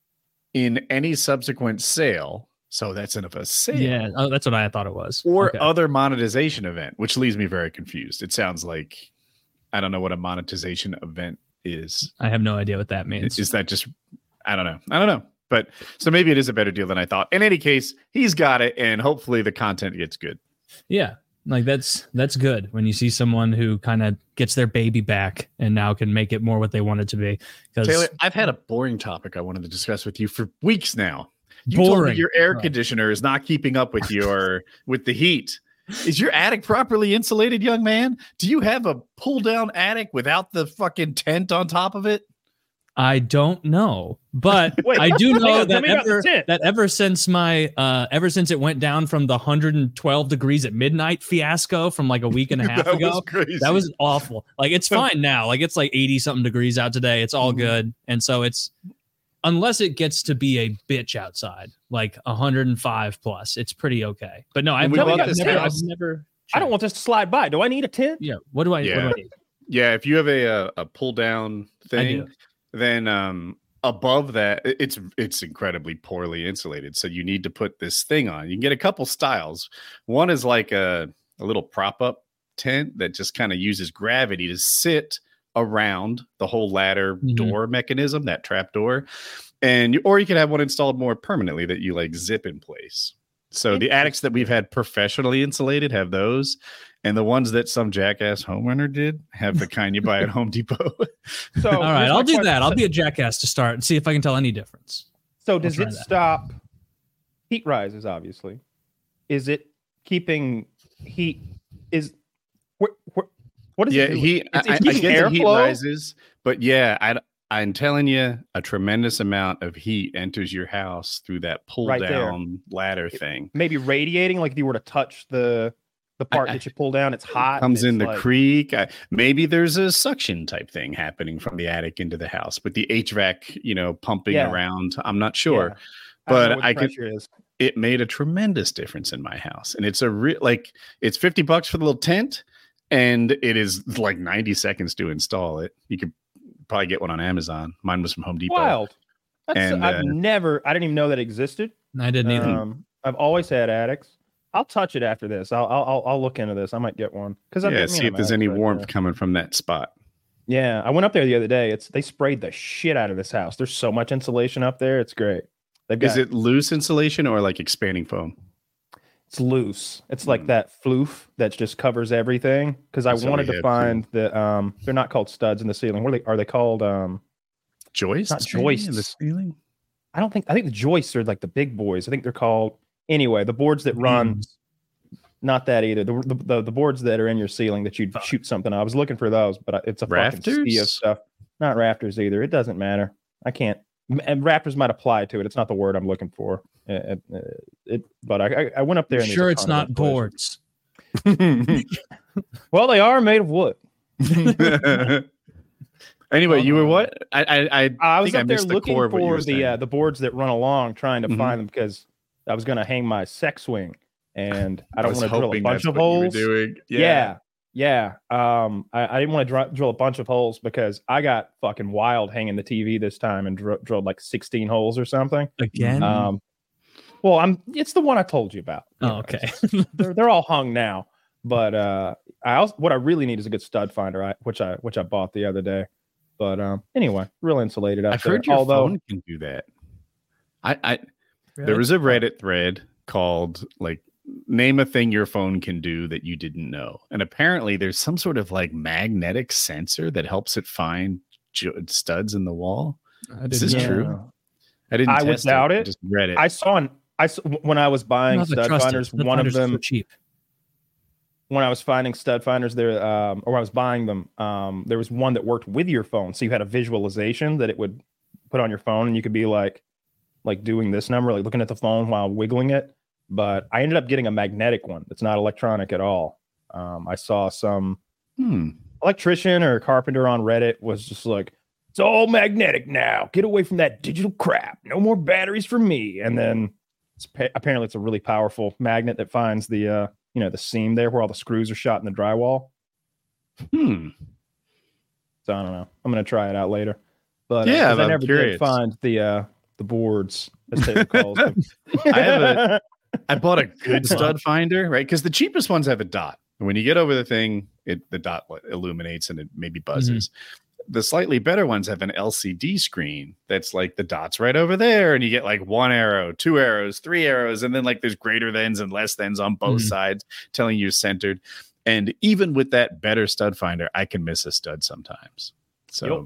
Speaker 1: in any subsequent sale. So that's in of a sale.
Speaker 3: Yeah, oh, that's what I thought it was.
Speaker 1: Or
Speaker 3: Okay.
Speaker 1: other monetization event, which leaves me very confused. It sounds like I don't know what a monetization event is.
Speaker 3: I have no idea what that means.
Speaker 1: Is that just I don't know. I don't know. But so maybe it is a better deal than I thought. In any case, he's got it, and hopefully the content gets good.
Speaker 3: Yeah, like that's that's good when you see someone who kind of gets their baby back and now can make it more what they want it to be.
Speaker 1: Taylor,
Speaker 3: Because
Speaker 1: I've had a boring topic I wanted to discuss with you for weeks now. You told me
Speaker 3: boring.
Speaker 1: your air
Speaker 3: Oh.
Speaker 1: conditioner is not keeping up with your with the heat. Is your attic properly insulated, young man? Do you have a pull down attic without the fucking tent on top of it?
Speaker 3: I don't know, but
Speaker 2: Wait,
Speaker 3: I do
Speaker 2: hang
Speaker 3: know
Speaker 2: on, tell
Speaker 3: that
Speaker 2: me about the
Speaker 3: ever
Speaker 2: tent.
Speaker 3: that ever since my uh ever since it went down from the one hundred twelve degrees at midnight fiasco from like a week and a half
Speaker 1: that
Speaker 3: ago.
Speaker 1: was crazy.
Speaker 3: That was awful. Like it's fine now. Like it's like eighty something degrees out today. It's all
Speaker 1: Mhm.
Speaker 3: good. And so it's unless it gets to be a bitch outside, like one hundred five plus, it's pretty okay. But no, I've
Speaker 1: we
Speaker 3: never,
Speaker 2: bought
Speaker 3: I've
Speaker 2: this
Speaker 3: never, I've
Speaker 1: house-
Speaker 3: never
Speaker 2: I don't want this to slide by. Do I need a tent?
Speaker 3: yeah. What do I,
Speaker 1: Yeah.
Speaker 3: what do I need?
Speaker 1: Yeah, if you have a a, a pull down
Speaker 3: I
Speaker 1: thing,
Speaker 3: do.
Speaker 1: then um above that it- it's it's incredibly poorly insulated. So you need to put this thing on. You can get a couple styles. One is like a, a little prop up tent that just kind of uses gravity to sit around the whole ladder
Speaker 3: Mhm.
Speaker 1: door mechanism, that trap door. And you, or you can have one installed more permanently that you like zip in place. So the attics that we've had professionally insulated have those, and the ones that some jackass homeowner did have the kind you buy at Home Depot.
Speaker 2: So
Speaker 3: All right,
Speaker 2: here's
Speaker 3: I'll
Speaker 2: my
Speaker 3: do
Speaker 2: question.
Speaker 3: that. I'll
Speaker 2: So-
Speaker 3: be a jackass to start and see if I can tell any difference.
Speaker 2: So does
Speaker 3: try
Speaker 2: it
Speaker 3: that.
Speaker 2: stop heat rises? Obviously, is it keeping heat? Is wh- wh- what is
Speaker 1: yeah,
Speaker 2: it? doing?
Speaker 1: he.
Speaker 2: It's-
Speaker 1: I,
Speaker 2: it's
Speaker 1: I
Speaker 2: keeping
Speaker 1: get the heat
Speaker 2: airflow?
Speaker 1: rises, but yeah, I I'm telling you, a tremendous amount of heat enters your house through that pull
Speaker 2: Right there.
Speaker 1: down ladder thing.
Speaker 2: Maybe radiating, like if you were to touch the the part
Speaker 1: I-
Speaker 2: that you pull down, it's hot.
Speaker 1: Comes
Speaker 2: and
Speaker 1: in
Speaker 2: it's
Speaker 1: the
Speaker 2: like,
Speaker 1: creek. I, maybe there's a suction type thing happening from the attic into the house with the H V A C, you know, pumping
Speaker 2: Yeah.
Speaker 1: around. I'm not sure,
Speaker 2: yeah. I don't know
Speaker 1: but
Speaker 2: what the
Speaker 1: I could.
Speaker 2: pressure is.
Speaker 1: It made a tremendous difference in my house, and it's a real like it's fifty bucks for the little tent, and it is like ninety seconds to install it. You could probably get one on Amazon. Mine was from Home Depot.
Speaker 2: Wild. That's,
Speaker 1: And,
Speaker 2: I've
Speaker 1: uh,
Speaker 2: never, I didn't even know that existed.
Speaker 3: I didn't either.
Speaker 2: Um, I've always had attics. I'll touch it after this. I'll I'll I'll look into this. I might get one because
Speaker 1: Yeah, see if there's any warmth coming from that spot.
Speaker 2: Yeah, I went up there the other day. It's they sprayed the shit out of this house. There's so much insulation up there. It's great. They've got,
Speaker 1: Is it loose insulation or like expanding foam?
Speaker 2: It's loose. It's like
Speaker 1: Mm.
Speaker 2: that floof that just covers everything. Because I
Speaker 1: That's what
Speaker 2: wanted
Speaker 1: we
Speaker 2: to
Speaker 1: had,
Speaker 2: find the um. They're not called studs in the ceiling. What are they? Are they called um?
Speaker 1: Joists?
Speaker 2: Not
Speaker 1: maybe, in the
Speaker 2: joists.
Speaker 1: ceiling?
Speaker 2: I don't think. I think the joists are like the big boys. I think they're called anyway. The boards that run.
Speaker 3: Beams.
Speaker 2: Not that either. The, the the the boards that are in your ceiling that you'd
Speaker 3: Fuck.
Speaker 2: shoot something. I was looking for those, but I- it's a fucking sea of
Speaker 1: Rafters?
Speaker 2: stuff. Not rafters either. It doesn't matter. I can't. m- And rafters might apply to it. It's not the word I'm looking for. Uh, uh, it, but I I- I went up there.
Speaker 3: I'm
Speaker 2: and there's
Speaker 3: sure
Speaker 2: a
Speaker 3: it's
Speaker 2: ton of
Speaker 3: not
Speaker 2: insulation.
Speaker 3: boards.
Speaker 2: Well, they are made of wood.
Speaker 1: Anyway, you were what? I I I,
Speaker 2: I was
Speaker 1: think I
Speaker 2: up there
Speaker 1: missed the
Speaker 2: looking
Speaker 1: core of what you
Speaker 2: for
Speaker 1: were
Speaker 2: the
Speaker 1: saying.
Speaker 2: uh, the boards that run along, trying to
Speaker 1: Mhm.
Speaker 2: find them because I was going to hang my sex swing, and I don't
Speaker 1: was
Speaker 2: want to drill a
Speaker 1: hoping
Speaker 2: bunch
Speaker 1: that's
Speaker 2: of
Speaker 1: what you were
Speaker 2: holes.
Speaker 1: doing.
Speaker 2: Yeah. Yeah. Um, I, I didn't want to dr- drill a bunch of holes because I got fucking wild hanging the T V this time and dr- drilled like sixteen holes or something.
Speaker 3: Again.
Speaker 2: Um, well, I'm. It's the one I told you about. You
Speaker 3: oh,
Speaker 2: know,
Speaker 3: okay.
Speaker 2: they're they're all hung now, but uh, I also what I really need is a good stud finder, I, which I which I bought the other day. But um, anyway, real insulated up
Speaker 1: I've
Speaker 2: there.
Speaker 1: heard your
Speaker 2: Although,
Speaker 1: phone can do that. I, I
Speaker 3: Really?
Speaker 1: there was a Reddit thread called like name a thing your phone can do that you didn't know, and apparently there's some sort of like magnetic sensor that helps it find ju- studs in the wall.
Speaker 3: I
Speaker 1: Is
Speaker 3: didn't
Speaker 1: this
Speaker 3: know.
Speaker 2: yeah.
Speaker 1: true? I didn't.
Speaker 2: I would
Speaker 1: test
Speaker 2: doubt
Speaker 1: I
Speaker 2: it.
Speaker 1: just read it.
Speaker 2: I saw an I saw, when I was buying
Speaker 3: Not to
Speaker 2: stud
Speaker 3: trust it.
Speaker 2: finders.
Speaker 3: Stud
Speaker 2: One of
Speaker 3: finders are so
Speaker 2: them
Speaker 3: cheap.
Speaker 2: when I was finding stud finders there, um, or I was buying them, um, there was one that worked with your phone. So you had a visualization that it would put on your phone, and you could be like, like doing this number, like looking at the phone while wiggling it. But I ended up getting a magnetic one that's not electronic at all. Um, I saw some
Speaker 1: Hmm.
Speaker 2: electrician or carpenter on Reddit was just like, it's all magnetic now. Get away from that digital crap. No more batteries for me. And then it's pa- apparently it's a really powerful magnet that finds the uh, you know, the seam there where all the screws are shot in the drywall.
Speaker 1: Hmm.
Speaker 2: So I don't know. I'm gonna try it out later. But uh,
Speaker 1: Yeah,
Speaker 2: 'cause I
Speaker 1: I'm
Speaker 2: never
Speaker 1: curious.
Speaker 2: did find the uh, the boards, as Taylor calls them.
Speaker 1: I have a- I bought a good stud finder, right? Because the cheapest ones have a dot. And when you get over the thing, it the dot illuminates and it maybe buzzes. The slightly better ones have an L C D screen that's like the dots right over there, and you get like one arrow, two arrows, three arrows, and then like there's greater thans and less thans on both
Speaker 3: Mhm.
Speaker 1: sides, telling you centered. And even with that better stud finder, I can miss a stud sometimes. So
Speaker 2: Yep.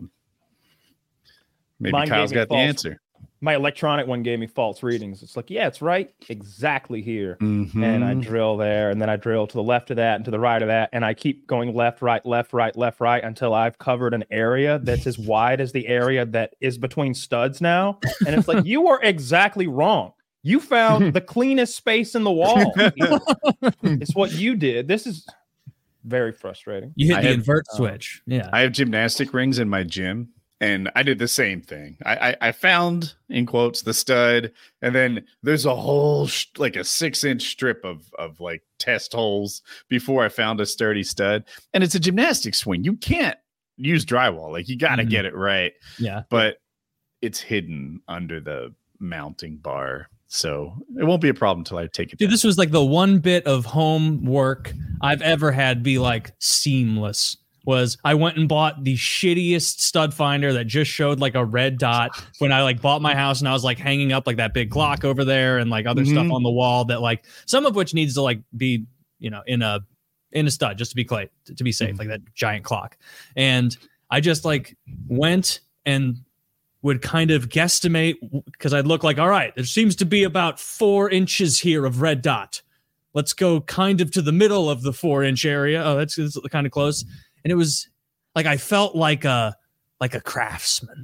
Speaker 1: maybe
Speaker 2: Mine
Speaker 1: Kyle's
Speaker 2: gave me
Speaker 1: got the
Speaker 2: false-
Speaker 1: answer.
Speaker 2: My electronic one gave me false readings. It's like, yeah, it's right exactly here.
Speaker 1: Mhm.
Speaker 2: And I drill there, and then I drill to the left of that and to the right of that, and I keep going left, right, left, right, left, right until I've covered an area that's as wide as the area that is between studs now. And it's like, you are exactly wrong. You found the cleanest space in the wall. It's what you did. This is very frustrating.
Speaker 3: You hit
Speaker 1: I
Speaker 3: the
Speaker 1: have-
Speaker 3: invert
Speaker 2: um,
Speaker 3: switch. Yeah.
Speaker 1: I have gymnastic rings in my gym, and I did the same thing. I, I, I found, in quotes, the stud, and then there's a whole sh- like a six inch strip of of like test holes before I found a sturdy stud. And it's a gymnastic swing. You can't use drywall. Like you got to
Speaker 3: Mhm.
Speaker 1: get it right,
Speaker 3: yeah.
Speaker 1: but it's hidden under the mounting bar, so it won't be a problem until I take it.
Speaker 3: Dude,
Speaker 1: down.
Speaker 3: this was like the one bit of home work I've ever had be like seamless. Was I went and bought the shittiest stud finder that just showed like a red dot when I like bought my house, and I was like hanging up like that big clock over there and like other stuff
Speaker 1: Mhm.
Speaker 3: on the wall that like some of which needs to like be, you know, in a in a stud just to be cla- to be safe, like that giant clock. And I just like went and would kind of guesstimate because I'd look like, all right, there seems to be about four inches here of red dot. Let's go kind of to the middle of the four inch area. Oh, that's, that's kind of close. And it was like I felt like a like a craftsman.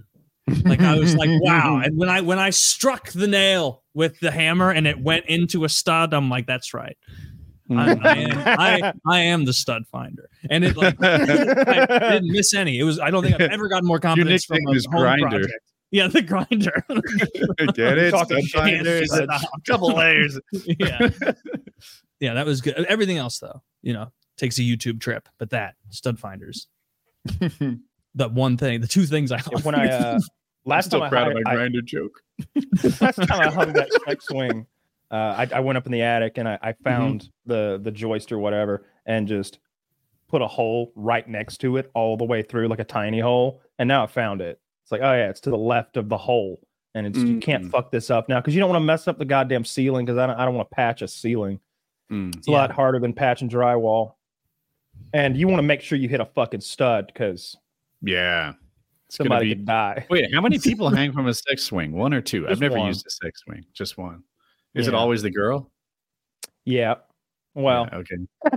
Speaker 3: Like I was like, wow. And when I when I struck the nail with the hammer and it went into a stud, I'm like, that's right. I, I, am, I, I am the stud finder, and it like I didn't miss any. It was I don't think I've ever gotten more confidence from a home
Speaker 1: grinder.
Speaker 3: project. Yeah, the grinder.
Speaker 1: Get it?
Speaker 3: Talking
Speaker 1: Stud finder,
Speaker 3: shit.
Speaker 1: a couple layers.
Speaker 3: Yeah, yeah, that was good. Everything else though, you know, takes a YouTube trip, but that stud finders, that one thing, the two things I
Speaker 2: when I uh, last
Speaker 1: I'm still
Speaker 2: time I
Speaker 1: proud
Speaker 2: hired,
Speaker 1: of my
Speaker 2: I,
Speaker 1: grinder joke.
Speaker 2: last time I hung that sex swing. Uh, I, I went up in the attic and I, I found mm-hmm. the the joist or whatever and just put a hole right next to it all the way through, like a tiny hole. And now I found it. It's like, oh yeah, it's to the left of the hole, and it's mm-hmm. you can't fuck this up now because you don't want to mess up the goddamn ceiling because I don't I don't want to patch a ceiling. Mm, it's a yeah. lot harder than patching drywall, and you want to make sure you hit a fucking stud because
Speaker 1: yeah,
Speaker 2: it's somebody be... could die.
Speaker 1: Wait, how many people hang from a sex swing? One or two? Just I've never
Speaker 2: one.
Speaker 1: used a sex swing. Just one. Is
Speaker 2: yeah.
Speaker 1: it always the girl?
Speaker 2: Yeah. Well,
Speaker 1: yeah, okay.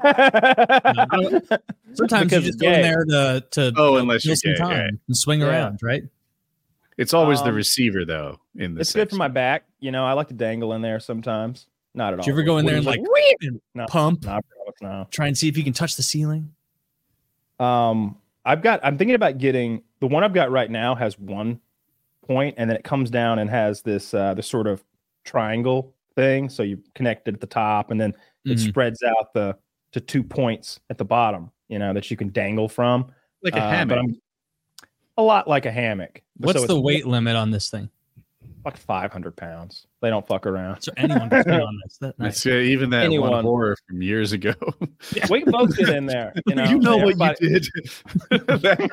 Speaker 3: Sometimes because you just go in there to to
Speaker 1: oh, unless you're gay,
Speaker 3: time
Speaker 1: yeah.
Speaker 3: and swing
Speaker 2: yeah.
Speaker 3: around, right?
Speaker 1: It's always um, the
Speaker 2: um,
Speaker 1: receiver, though. In the
Speaker 2: it's good for my back. You know, I like to dangle in there sometimes. Not at all.
Speaker 3: Do you ever go in there and like
Speaker 2: no,
Speaker 3: pump?
Speaker 2: No, no.
Speaker 3: Try and see if you can touch the ceiling.
Speaker 2: Um, I've got. I'm thinking about getting the one I've got right now has one point, and then it comes down and has this uh, this sort of triangle thing. So you connect it at the top, and then it mm-hmm. spreads out the to two points at the bottom. You know that you can dangle from,
Speaker 1: like a
Speaker 2: uh,
Speaker 1: hammock.
Speaker 2: But I'm, a lot like a hammock.
Speaker 3: What's
Speaker 2: so
Speaker 3: the weight limit on this thing?
Speaker 2: Like five hundred pounds. They don't fuck around.
Speaker 3: So anyone can get on this. That nice.
Speaker 1: That's, uh, even that
Speaker 2: anyone.
Speaker 1: one horror from years ago.
Speaker 2: Yeah, we can both get in there. You know,
Speaker 1: you know what
Speaker 2: everybody...
Speaker 1: you did. That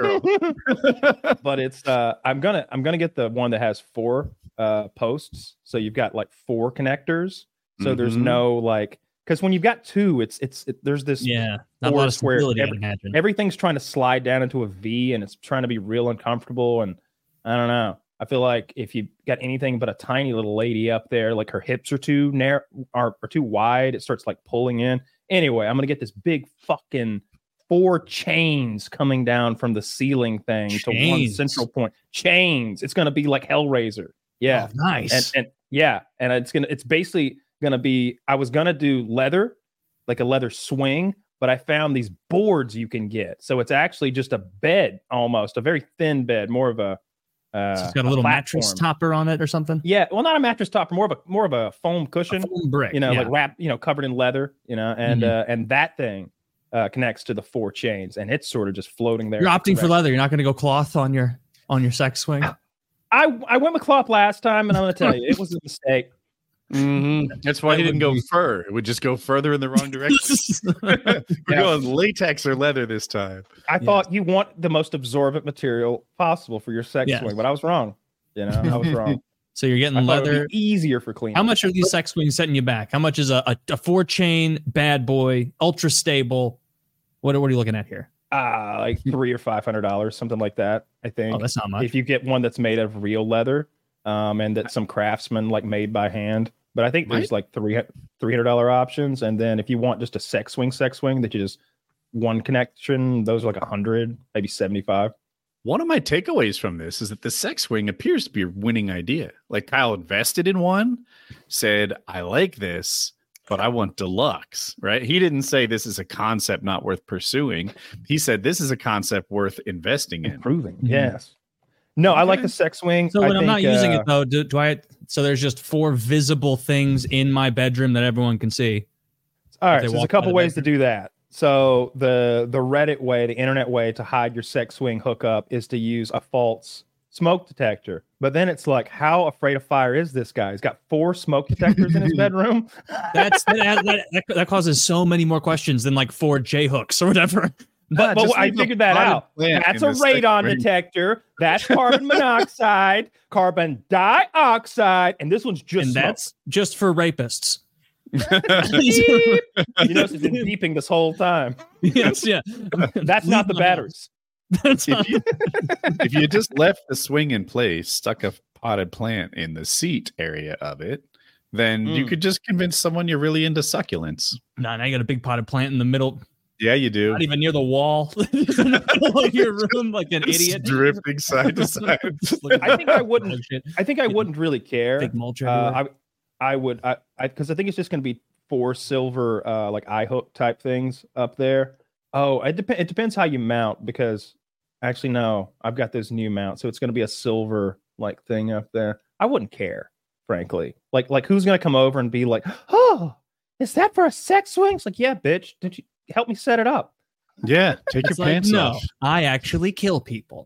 Speaker 1: girl.
Speaker 2: But it's uh, I'm gonna I'm gonna get the one that has four uh, posts. So you've got like four connectors. So mm-hmm. there's no like because when you've got two, it's it's it, there's this
Speaker 3: yeah not a lot of stability. Every, I imagine
Speaker 2: everything's trying to slide down into a V, and it's trying to be real uncomfortable. And I don't know. I feel like if you got anything but a tiny little lady up there, like her hips are too narrow are, are too wide, it starts like pulling in. Anyway, I'm gonna get this big fucking four chains coming down from the ceiling thing chains. to one central point. Chains. It's gonna be like Hellraiser. Yeah,
Speaker 3: oh, nice.
Speaker 2: And, and yeah, and it's gonna. It's basically gonna be. I was gonna do leather, like a leather swing, but I found these boards you can get. So it's actually just a bed, almost a very thin bed, more of a. Uh,
Speaker 3: so it's got a little a mattress topper on it or something.
Speaker 2: Yeah, well, not a mattress topper, more of a more of a foam cushion,
Speaker 3: a foam brick,
Speaker 2: you know,
Speaker 3: yeah.
Speaker 2: like wrapped, you know, covered in leather, you know, and mm-hmm. uh, and that thing uh, connects to the four chains, and it's sort of just floating there.
Speaker 3: You're opting for leather. You're not going to go cloth on your on your sex swing.
Speaker 2: I I went with cloth last time, and I'm going to tell you, it was a mistake.
Speaker 1: Mm-hmm. That's why that he didn't go be... fur. It would just go further in the wrong direction. We're yeah. going latex or leather this time.
Speaker 2: I yeah. thought you want the most absorbent material possible for your sex yeah. swing, but I was wrong. You know, I was wrong.
Speaker 3: So you're getting leather
Speaker 2: easier for cleaning.
Speaker 3: How much are these sex swings setting you back? How much is a, a, a four chain bad boy, ultra stable? What, what are you looking at here?
Speaker 2: Uh, like three or five hundred dollars, something like that. I think.
Speaker 3: Oh, that's not much.
Speaker 2: If you get one that's made of real leather, um, and that some craftsman like made by hand. But I think there's like three three hundred dollar options, and then if you want just a sex swing, sex swing that you just one connection, those are like a hundred, maybe seventy five.
Speaker 1: One of my takeaways from this is that the sex swing appears to be a winning idea. Like Kyle invested in one, said, "I like this, but I want deluxe." Right? He didn't say this is a concept not worth pursuing. He said this is a concept worth investing in,
Speaker 2: improving. Mm-hmm. Yes. No, okay. I like the sex swing.
Speaker 3: So when I I'm think, not using
Speaker 2: uh,
Speaker 3: it though, do, do I? So there's just four visible things in my bedroom that everyone can see.
Speaker 2: All right, so there's a couple ways to do that. So the the Reddit way, the internet way to hide your sex swing hookup is to use a false smoke detector. But then it's like, how afraid of fire is this guy? He's got four smoke detectors in his bedroom.
Speaker 3: That's that, that, that, that causes so many more questions than like four J hooks or whatever.
Speaker 2: But, but I figured that out. That's a radon detector. That's carbon monoxide, carbon dioxide, and this one's just
Speaker 3: and that's just for rapists.
Speaker 2: You notice it's been beeping this whole time.
Speaker 3: Yes, yeah.
Speaker 2: That's not the batteries.
Speaker 1: That's if, you, if you just left the swing in place, stuck a potted plant in the seat area of it, then mm. you could just convince someone you're really into succulents.
Speaker 3: No, nah, now you got a big potted plant in the middle.
Speaker 1: Yeah, you do.
Speaker 3: Not even near the wall. In the middle of your room, like an
Speaker 1: Just
Speaker 3: idiot,
Speaker 1: drifting side to side.
Speaker 2: I think I wouldn't. I think I wouldn't really care.
Speaker 3: Big mulch
Speaker 2: Uh,
Speaker 3: everywhere.
Speaker 2: I I would I because I, I think it's just going to be four silver uh like eye hook type things up there. Oh, it depends. It depends how you mount because actually no, I've got this new mount, so it's going to be a silver like thing up there. I wouldn't care, frankly. Like like who's going to come over and be like, oh, is that for a sex swing? It's like, yeah, bitch. Did you help me set it up?
Speaker 1: Yeah, take your
Speaker 3: It's like,
Speaker 1: pants
Speaker 3: no,
Speaker 1: off.
Speaker 3: I actually kill people.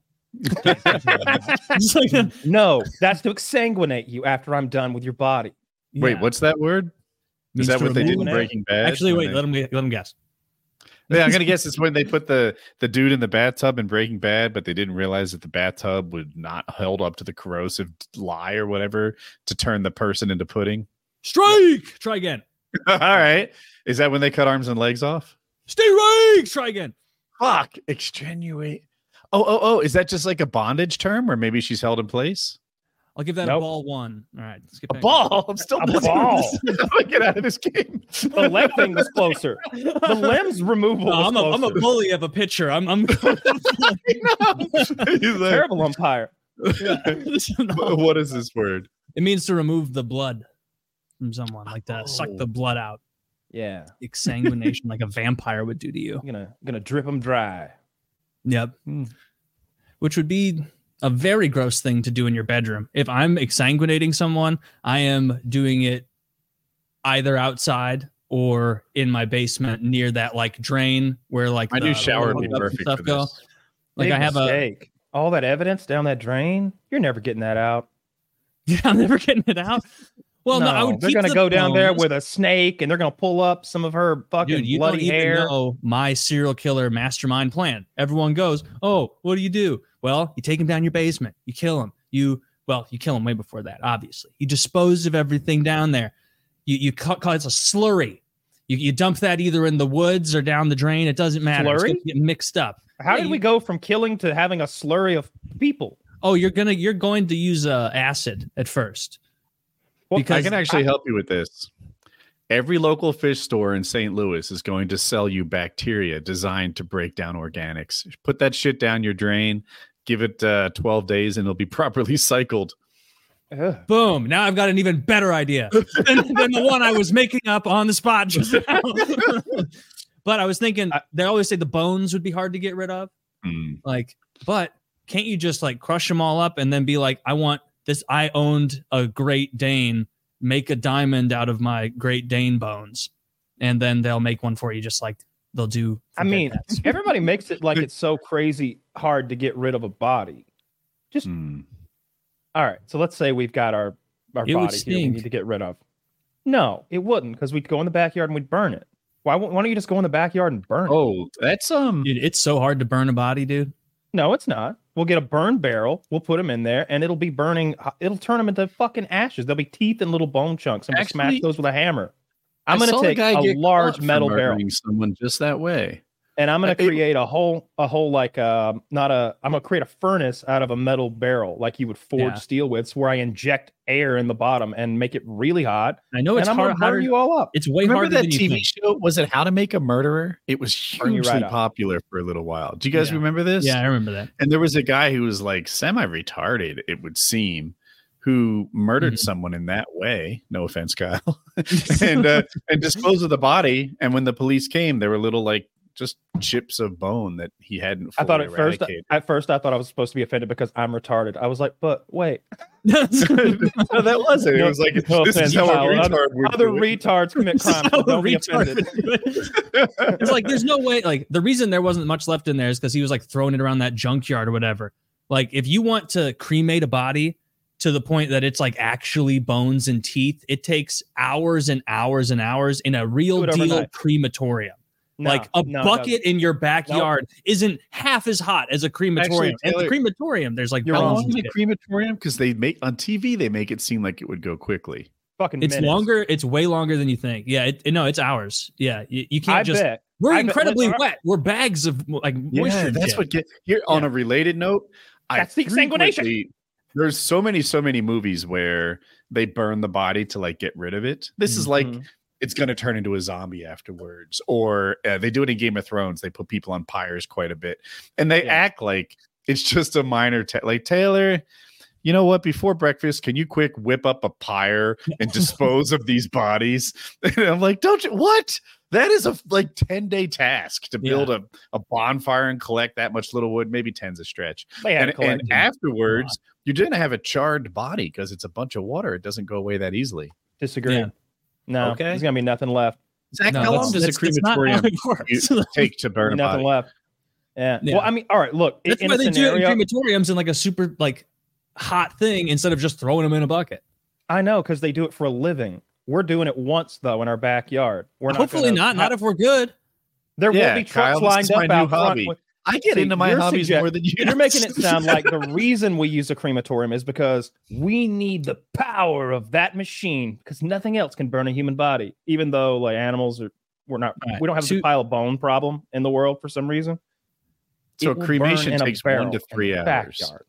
Speaker 3: It's like,
Speaker 2: No, that's to exsanguinate you after I'm done with your body.
Speaker 1: Wait,
Speaker 3: yeah.
Speaker 1: what's that word?
Speaker 3: Means
Speaker 1: Is that
Speaker 3: to
Speaker 1: what they did in
Speaker 3: remove-
Speaker 1: Breaking Bad?
Speaker 3: Actually,
Speaker 1: When
Speaker 3: wait,
Speaker 1: they-
Speaker 3: let him let him guess.
Speaker 1: Yeah, I'm gonna guess it's when they put the the dude in the bathtub in Breaking Bad, but they didn't realize that the bathtub would not hold up to the corrosive lye or whatever to turn the person into pudding.
Speaker 3: Strike. Try again.
Speaker 1: All right, is that when they cut arms and legs off?
Speaker 3: Stay right. Try again.
Speaker 1: Fuck, extenuate. Oh, oh, oh, is that just like a bondage term, or maybe she's held in place?
Speaker 3: I'll give that
Speaker 2: Nope.
Speaker 3: a ball one. All right. Let's get
Speaker 1: A
Speaker 3: back.
Speaker 1: ball. I'm still
Speaker 2: A
Speaker 1: busy.
Speaker 2: ball.
Speaker 1: Get out of this game.
Speaker 2: The leg thing was closer. The limbs removal
Speaker 3: No,
Speaker 2: was
Speaker 3: I'm, a, I'm a
Speaker 2: closer.
Speaker 3: bully of a pitcher. I'm. I'm
Speaker 1: He's like,
Speaker 2: Terrible umpire.
Speaker 3: No.
Speaker 1: what is this word?
Speaker 3: It means to remove the blood from someone, like to suck
Speaker 1: Oh.
Speaker 3: the blood out.
Speaker 2: Yeah,
Speaker 3: Exsanguination, like a vampire would do to you.
Speaker 2: I'm gonna gonna drip them dry.
Speaker 3: Yep.
Speaker 1: Hmm.
Speaker 3: Which would be a very gross thing to do in your bedroom. If I'm exsanguinating someone, I am doing it either outside or in my basement near that like drain where like
Speaker 1: My
Speaker 3: the
Speaker 1: new shower would be
Speaker 3: hookups and
Speaker 1: perfect
Speaker 3: stuff
Speaker 1: for
Speaker 3: go.
Speaker 1: this.
Speaker 3: Like
Speaker 2: Big
Speaker 3: I have
Speaker 2: mistake. All that evidence down that drain. You're never getting that out.
Speaker 3: a. Yeah, I'm never getting it out. Well, no, I would.
Speaker 2: they're
Speaker 3: keep
Speaker 2: gonna
Speaker 3: the
Speaker 2: go down there
Speaker 3: bones.
Speaker 2: with a snake, and they're gonna pull up some of her fucking
Speaker 3: Dude, you
Speaker 2: bloody
Speaker 3: don't even
Speaker 2: hair.
Speaker 3: know my serial killer mastermind plan. Everyone goes, "Oh, what do you do?" Well, you take him down your basement. You kill him. You well, you kill him way before that. Obviously, you dispose of everything down there. You you ca- cause a slurry. You, you dump that either in the woods or down the drain. It doesn't matter. It's
Speaker 2: Slurry?
Speaker 3: gonna get mixed up.
Speaker 2: How
Speaker 3: Yeah,
Speaker 2: did
Speaker 3: you-
Speaker 2: we go from killing to having a slurry of people?
Speaker 3: Oh, you're gonna you're going to use uh, acid at first.
Speaker 2: Well,
Speaker 3: Because
Speaker 1: I can actually help you with this. Every local fish store in Saint Louis is going to sell you bacteria designed to break down organics. Put that shit down your drain, give it uh, twelve days, and it'll be properly cycled.
Speaker 2: Ugh.
Speaker 3: Boom. Now I've got an even better idea than, than the one I was making up on the spot just now. But I was thinking, they always say the bones would be hard to get rid of.
Speaker 1: Hmm.
Speaker 3: Like, but can't you just like crush them all up and then be like, I want this. I owned a Great Dane. Make a diamond out of my Great Dane bones. And then they'll make one for you, just like they'll do. for
Speaker 2: I
Speaker 3: dead
Speaker 2: mean,
Speaker 3: pets.
Speaker 2: everybody makes it like it's so crazy hard to get rid of a body. Just
Speaker 1: Hmm.
Speaker 2: all right. So let's say we've got our our
Speaker 3: It would
Speaker 2: body here we
Speaker 3: stink.
Speaker 2: need to get rid of. No, it wouldn't, because we'd go in the backyard and we'd burn it. Why, won't- why don't you just go in the backyard and burn it?
Speaker 1: Oh, that's um.
Speaker 3: Dude, it's so hard to burn a body, dude.
Speaker 2: No, it's not. We'll get a burn barrel. We'll put them in there, and it'll be burning. It'll turn them into fucking ashes. There'll be teeth and little bone chunks. I'm gonna smash
Speaker 1: Actually,
Speaker 2: those with a hammer. I'm
Speaker 1: I
Speaker 2: gonna
Speaker 1: saw a
Speaker 2: take
Speaker 1: guy
Speaker 2: a
Speaker 1: get
Speaker 2: large
Speaker 1: caught for
Speaker 2: metal barrel,
Speaker 1: murdering someone just that way.
Speaker 2: and I'm gonna
Speaker 1: I- it-
Speaker 2: create a whole, a whole like, uh, not a. I'm gonna create a furnace out of a metal barrel, like you would forge
Speaker 3: Yeah.
Speaker 2: steel with, where I inject air in the bottom and make it really hot.
Speaker 3: I know it's
Speaker 2: and I'm
Speaker 3: hard.
Speaker 2: gonna burn
Speaker 3: harder-
Speaker 2: you all up.
Speaker 3: It's way
Speaker 1: Remember
Speaker 3: harder
Speaker 1: that
Speaker 3: than you
Speaker 1: T V
Speaker 3: think.
Speaker 1: show? Was it How to Make a Murderer? It was
Speaker 2: Burn you
Speaker 1: hugely
Speaker 2: right up.
Speaker 1: popular for a little while. Do you guys
Speaker 3: Yeah.
Speaker 1: remember this?
Speaker 3: Yeah, I remember that.
Speaker 1: And there was a guy who was like semi-retarded, it would seem, who murdered
Speaker 3: Mhm.
Speaker 1: someone in that way. No offense, Kyle. and uh, and disposed of the body. And when the police came, there were little like just chips of bone that he hadn't.
Speaker 2: I thought at
Speaker 1: fully
Speaker 2: first,
Speaker 1: eradicated.
Speaker 2: at first, I thought I was supposed to be offended because I'm retarded. I was like, but wait,
Speaker 1: no, that wasn't. It
Speaker 2: No-
Speaker 1: was like
Speaker 2: no
Speaker 1: this is
Speaker 2: offense,
Speaker 1: how a
Speaker 2: Kyle.
Speaker 1: retard would
Speaker 2: other
Speaker 1: do it.
Speaker 2: retards commit
Speaker 3: This is
Speaker 2: crimes.
Speaker 3: how
Speaker 2: So
Speaker 3: a
Speaker 2: don't be
Speaker 3: retard
Speaker 2: offended.
Speaker 3: would do it. It's like there's no way. Like the reason there wasn't much left in there is because he was like throwing it around that junkyard or whatever. Like if you want to cremate a body to the point that it's like actually bones and teeth, it takes hours and hours and hours in a real
Speaker 2: Do it
Speaker 3: deal
Speaker 2: overnight.
Speaker 3: crematorium.
Speaker 2: No,
Speaker 3: like a
Speaker 2: no, it
Speaker 3: bucket in your backyard
Speaker 2: Nope.
Speaker 3: isn't half as hot as a crematorium. and the
Speaker 1: Taylor,
Speaker 3: crematorium, there's like
Speaker 2: you're
Speaker 1: How
Speaker 3: bones
Speaker 1: long
Speaker 3: and
Speaker 1: is a
Speaker 3: shit.
Speaker 1: crematorium? Because they make on T V, they make it seem like it would go quickly.
Speaker 2: Fucking
Speaker 3: It's
Speaker 2: minutes.
Speaker 3: longer. It's way longer than you think. Yeah, it, no, it's hours. Yeah, you, you can't
Speaker 2: I
Speaker 3: just.
Speaker 2: bet.
Speaker 3: We're
Speaker 2: I bet-
Speaker 3: incredibly
Speaker 2: let's-
Speaker 3: wet. We're bags of like moisture.
Speaker 1: Yeah, that's
Speaker 3: dip.
Speaker 1: what get here. On a related note,
Speaker 2: That's the exsanguination.
Speaker 1: frequently- There's so many, so many movies where they burn the body to like get rid of it. This is like
Speaker 2: Mhm.
Speaker 1: it's going to turn into a zombie afterwards. Or uh, they do it in Game of Thrones. They put people on pyres quite a bit, and they
Speaker 2: Yeah.
Speaker 1: act like it's just a minor ta- like Taylor. You know what? Before breakfast, can you quick whip up a pyre and dispose of these bodies? And I'm like, don't you? What? That is a like ten day task to build
Speaker 3: Yeah.
Speaker 1: a, a bonfire and collect that much little wood. Maybe ten's a stretch.
Speaker 2: They had
Speaker 1: And,
Speaker 2: to collect
Speaker 1: and
Speaker 2: it.
Speaker 1: afterwards, you're going to have a charred body because it's a bunch of water. It doesn't go away that easily.
Speaker 2: Disagree.
Speaker 3: Yeah.
Speaker 2: No,
Speaker 1: Okay.
Speaker 2: there's gonna be nothing left.
Speaker 1: Zach,
Speaker 3: No,
Speaker 1: how long
Speaker 3: that's-
Speaker 1: does a
Speaker 3: that's- that's not how
Speaker 1: crematorium
Speaker 3: it works.
Speaker 1: you- take to burn a
Speaker 2: Nothing
Speaker 1: body?
Speaker 2: left. Yeah.
Speaker 3: Yeah.
Speaker 2: Well, I mean, all right. Look,
Speaker 3: That's
Speaker 2: in
Speaker 3: why
Speaker 2: a
Speaker 3: they
Speaker 2: scenario,
Speaker 3: do it in crematoriums in like a super like hot thing instead of just throwing them in a bucket.
Speaker 2: I know because they do it for a living. We're doing it once though in our backyard. We're not
Speaker 3: Hopefully
Speaker 2: gonna
Speaker 3: not. Not if we're good.
Speaker 2: There
Speaker 1: Yeah,
Speaker 2: will be trucks
Speaker 1: Kyle, this
Speaker 2: lined
Speaker 1: is my
Speaker 2: up
Speaker 1: new
Speaker 2: out front.
Speaker 1: hobby.
Speaker 2: with-
Speaker 1: I get
Speaker 2: See,
Speaker 1: into my
Speaker 2: you're
Speaker 1: hobbies
Speaker 2: suggest-
Speaker 1: more than you.
Speaker 2: You're making it sound like the reason we use a crematorium is because we need the power of that machine because nothing else can burn a human body. Even though like animals are, we're not,
Speaker 3: Right.
Speaker 2: we don't have
Speaker 3: So-
Speaker 2: the pile of bone problem in the world for some reason.
Speaker 1: So
Speaker 2: It will
Speaker 1: cremation
Speaker 2: burn in a
Speaker 1: takes one
Speaker 2: barrel
Speaker 1: to
Speaker 2: in
Speaker 1: three
Speaker 2: the
Speaker 1: hours.
Speaker 2: backyard.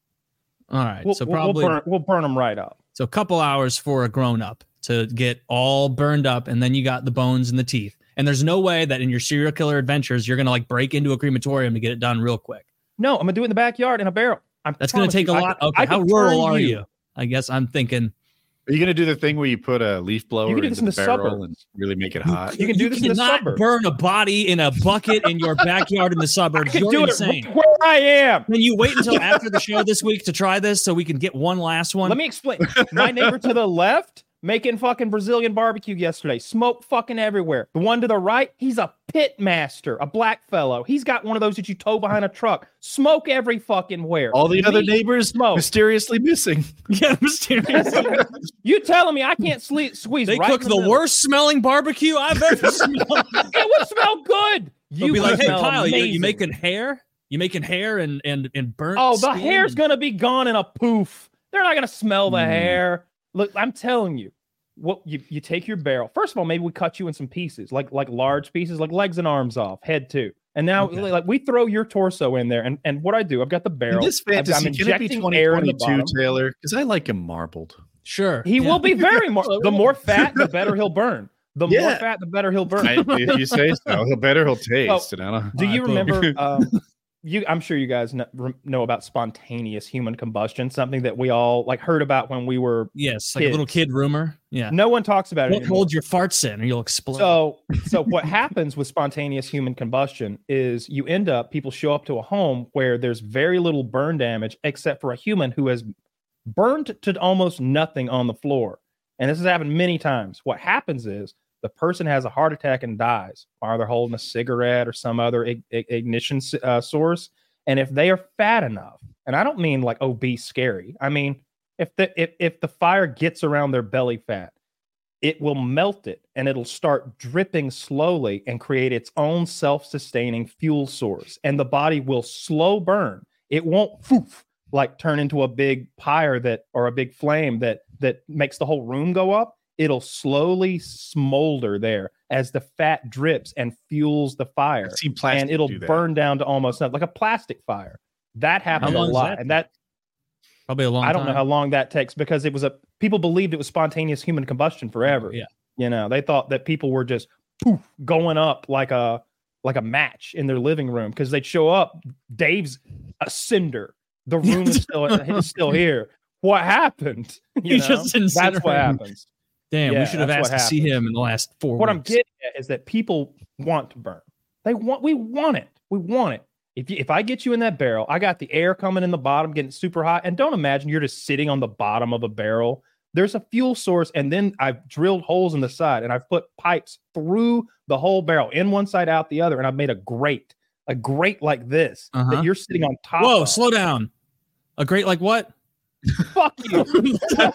Speaker 3: All right.
Speaker 2: We'll,
Speaker 3: so
Speaker 2: we'll-
Speaker 3: probably
Speaker 2: we'll burn, we'll burn them right up.
Speaker 3: so a couple hours for a grown up to get all burned up, and then you got the bones and the teeth. And there's no way that in your serial killer adventures you're gonna like break into a crematorium to get it done real quick.
Speaker 2: No, I'm gonna do it in the backyard in a barrel. I'm
Speaker 3: That's gonna
Speaker 2: promise
Speaker 3: take
Speaker 2: you,
Speaker 3: a
Speaker 2: I
Speaker 3: lot.
Speaker 2: could-
Speaker 3: Okay,
Speaker 2: I
Speaker 3: how
Speaker 2: could
Speaker 3: rural
Speaker 2: turn
Speaker 3: are you? I guess I'm thinking
Speaker 1: Are you going to do the thing where you put a leaf blower
Speaker 2: do
Speaker 1: into
Speaker 2: this
Speaker 1: the,
Speaker 2: in the
Speaker 1: barrel
Speaker 2: suburbs.
Speaker 1: and really make it hot?
Speaker 2: You can do this in the
Speaker 3: cannot
Speaker 2: suburbs.
Speaker 3: burn a body in a bucket in your backyard in the
Speaker 2: I
Speaker 3: suburbs.
Speaker 2: can
Speaker 3: You're
Speaker 2: do
Speaker 3: insane.
Speaker 2: it right where I am.
Speaker 3: Can you wait until after the show this week to try this so we can get one last one?
Speaker 2: Let me explain. My neighbor to the left making fucking Brazilian barbecue yesterday. Smoke fucking everywhere. The one to the right, he's a pit master, a black fellow. He's got one of those that you tow behind a truck. Smoke every fucking where.
Speaker 1: All the other
Speaker 2: Me,
Speaker 1: neighbors
Speaker 2: smoke.
Speaker 1: mysteriously missing.
Speaker 3: yeah, mysteriously.
Speaker 2: You telling me I can't sleep, squeeze
Speaker 3: They
Speaker 2: right
Speaker 3: cook
Speaker 2: in
Speaker 3: the,
Speaker 2: the, middle.
Speaker 3: worst smelling barbecue I've ever smelled.
Speaker 2: It would smell good.
Speaker 3: They'll
Speaker 2: You
Speaker 3: be
Speaker 2: would
Speaker 3: like, hey,
Speaker 2: smell
Speaker 3: Kyle, you, you
Speaker 2: amazing.
Speaker 3: making hair? You making hair and and and burnt?
Speaker 2: Oh, the
Speaker 3: skin
Speaker 2: hair's
Speaker 3: and-
Speaker 2: gonna be gone in a poof. They're not gonna smell the
Speaker 1: Mm.
Speaker 2: hair. Look, I'm telling you. What you, you take your barrel. First of all, maybe we cut you in some pieces, like like large pieces, like legs and arms off, head too. And now
Speaker 3: Okay.
Speaker 2: like we throw your torso in there. And and what I do, I've got the
Speaker 1: In
Speaker 2: barrel.
Speaker 1: this
Speaker 2: I've-
Speaker 1: fantasy,
Speaker 2: I'm
Speaker 1: can it be
Speaker 2: injecting air in the
Speaker 1: twenty twenty-two,
Speaker 2: bottom.
Speaker 1: Taylor? Because I like him marbled.
Speaker 3: Sure.
Speaker 2: He
Speaker 3: yeah.
Speaker 2: will be very more the more fat, the better he'll burn. The more
Speaker 1: Yeah.
Speaker 2: fat, the better he'll burn.
Speaker 1: I, if you say so, he'll better he'll taste. and I don't,
Speaker 2: Do you
Speaker 3: Alright,
Speaker 2: remember? Um, you, I'm sure you guys know, rem- know about spontaneous human combustion, something that we all like heard about when we were.
Speaker 3: Yes, like a little
Speaker 2: kids.
Speaker 3: kid rumor. Yeah.
Speaker 2: No one talks about it
Speaker 3: Don't
Speaker 2: anymore.
Speaker 3: hold your farts in or you'll explode.
Speaker 2: So, so what happens with spontaneous human combustion is you end up people show up to a home where there's very little burn damage except for a human who has burned to almost nothing on the floor. And this has happened many times. What happens is the person has a heart attack and dies while they're holding a cigarette or some other ig- ig- ignition uh, source. And if they are fat enough, and I don't mean like obese, scary. I mean if the if if the fire gets around their belly fat, it will melt it and it'll start dripping slowly and create its own self-sustaining fuel source. And the body will slow burn. It won't poof, like turn into a big pyre that or a big flame that that makes the whole room go up. It'll slowly smolder there as the fat drips and fuels the fire.
Speaker 1: I've seen plastic
Speaker 2: And it'll
Speaker 1: do that.
Speaker 2: burn down to almost nothing, like a plastic fire. That happens a
Speaker 3: long does
Speaker 2: lot.
Speaker 3: that
Speaker 2: And that
Speaker 3: Probably a long
Speaker 2: I don't know
Speaker 3: time.
Speaker 2: how long that takes because it was a people believed it was spontaneous human combustion forever.
Speaker 3: Yeah.
Speaker 2: You know, they thought that people were just poof going up like a like a match in their living room because they'd show up. Dave's a cinder. The room is still is still here. What happened? You
Speaker 3: He
Speaker 2: know?
Speaker 3: just
Speaker 2: That's what
Speaker 3: incinerated.
Speaker 2: happens.
Speaker 3: Damn,
Speaker 2: Yeah,
Speaker 3: we should have
Speaker 2: that's
Speaker 3: asked
Speaker 2: what
Speaker 3: to see
Speaker 2: happens.
Speaker 3: him in the last four
Speaker 2: What I'm
Speaker 3: weeks.
Speaker 2: getting at is that people want to burn. They want. We want it. We want it. If you, if I get you in that barrel, I got the air coming in the bottom, getting super hot, and don't imagine you're just sitting on the bottom of a barrel. There's a fuel source, and then I've drilled holes in the side, and I've put pipes through the whole barrel, in one side, out the other, and I've made a grate, a grate like this
Speaker 3: Uh-huh.
Speaker 2: that you're sitting on top.
Speaker 3: Whoa,
Speaker 2: of.
Speaker 3: slow down. A great like what?
Speaker 2: Fuck you!
Speaker 3: For
Speaker 2: I'm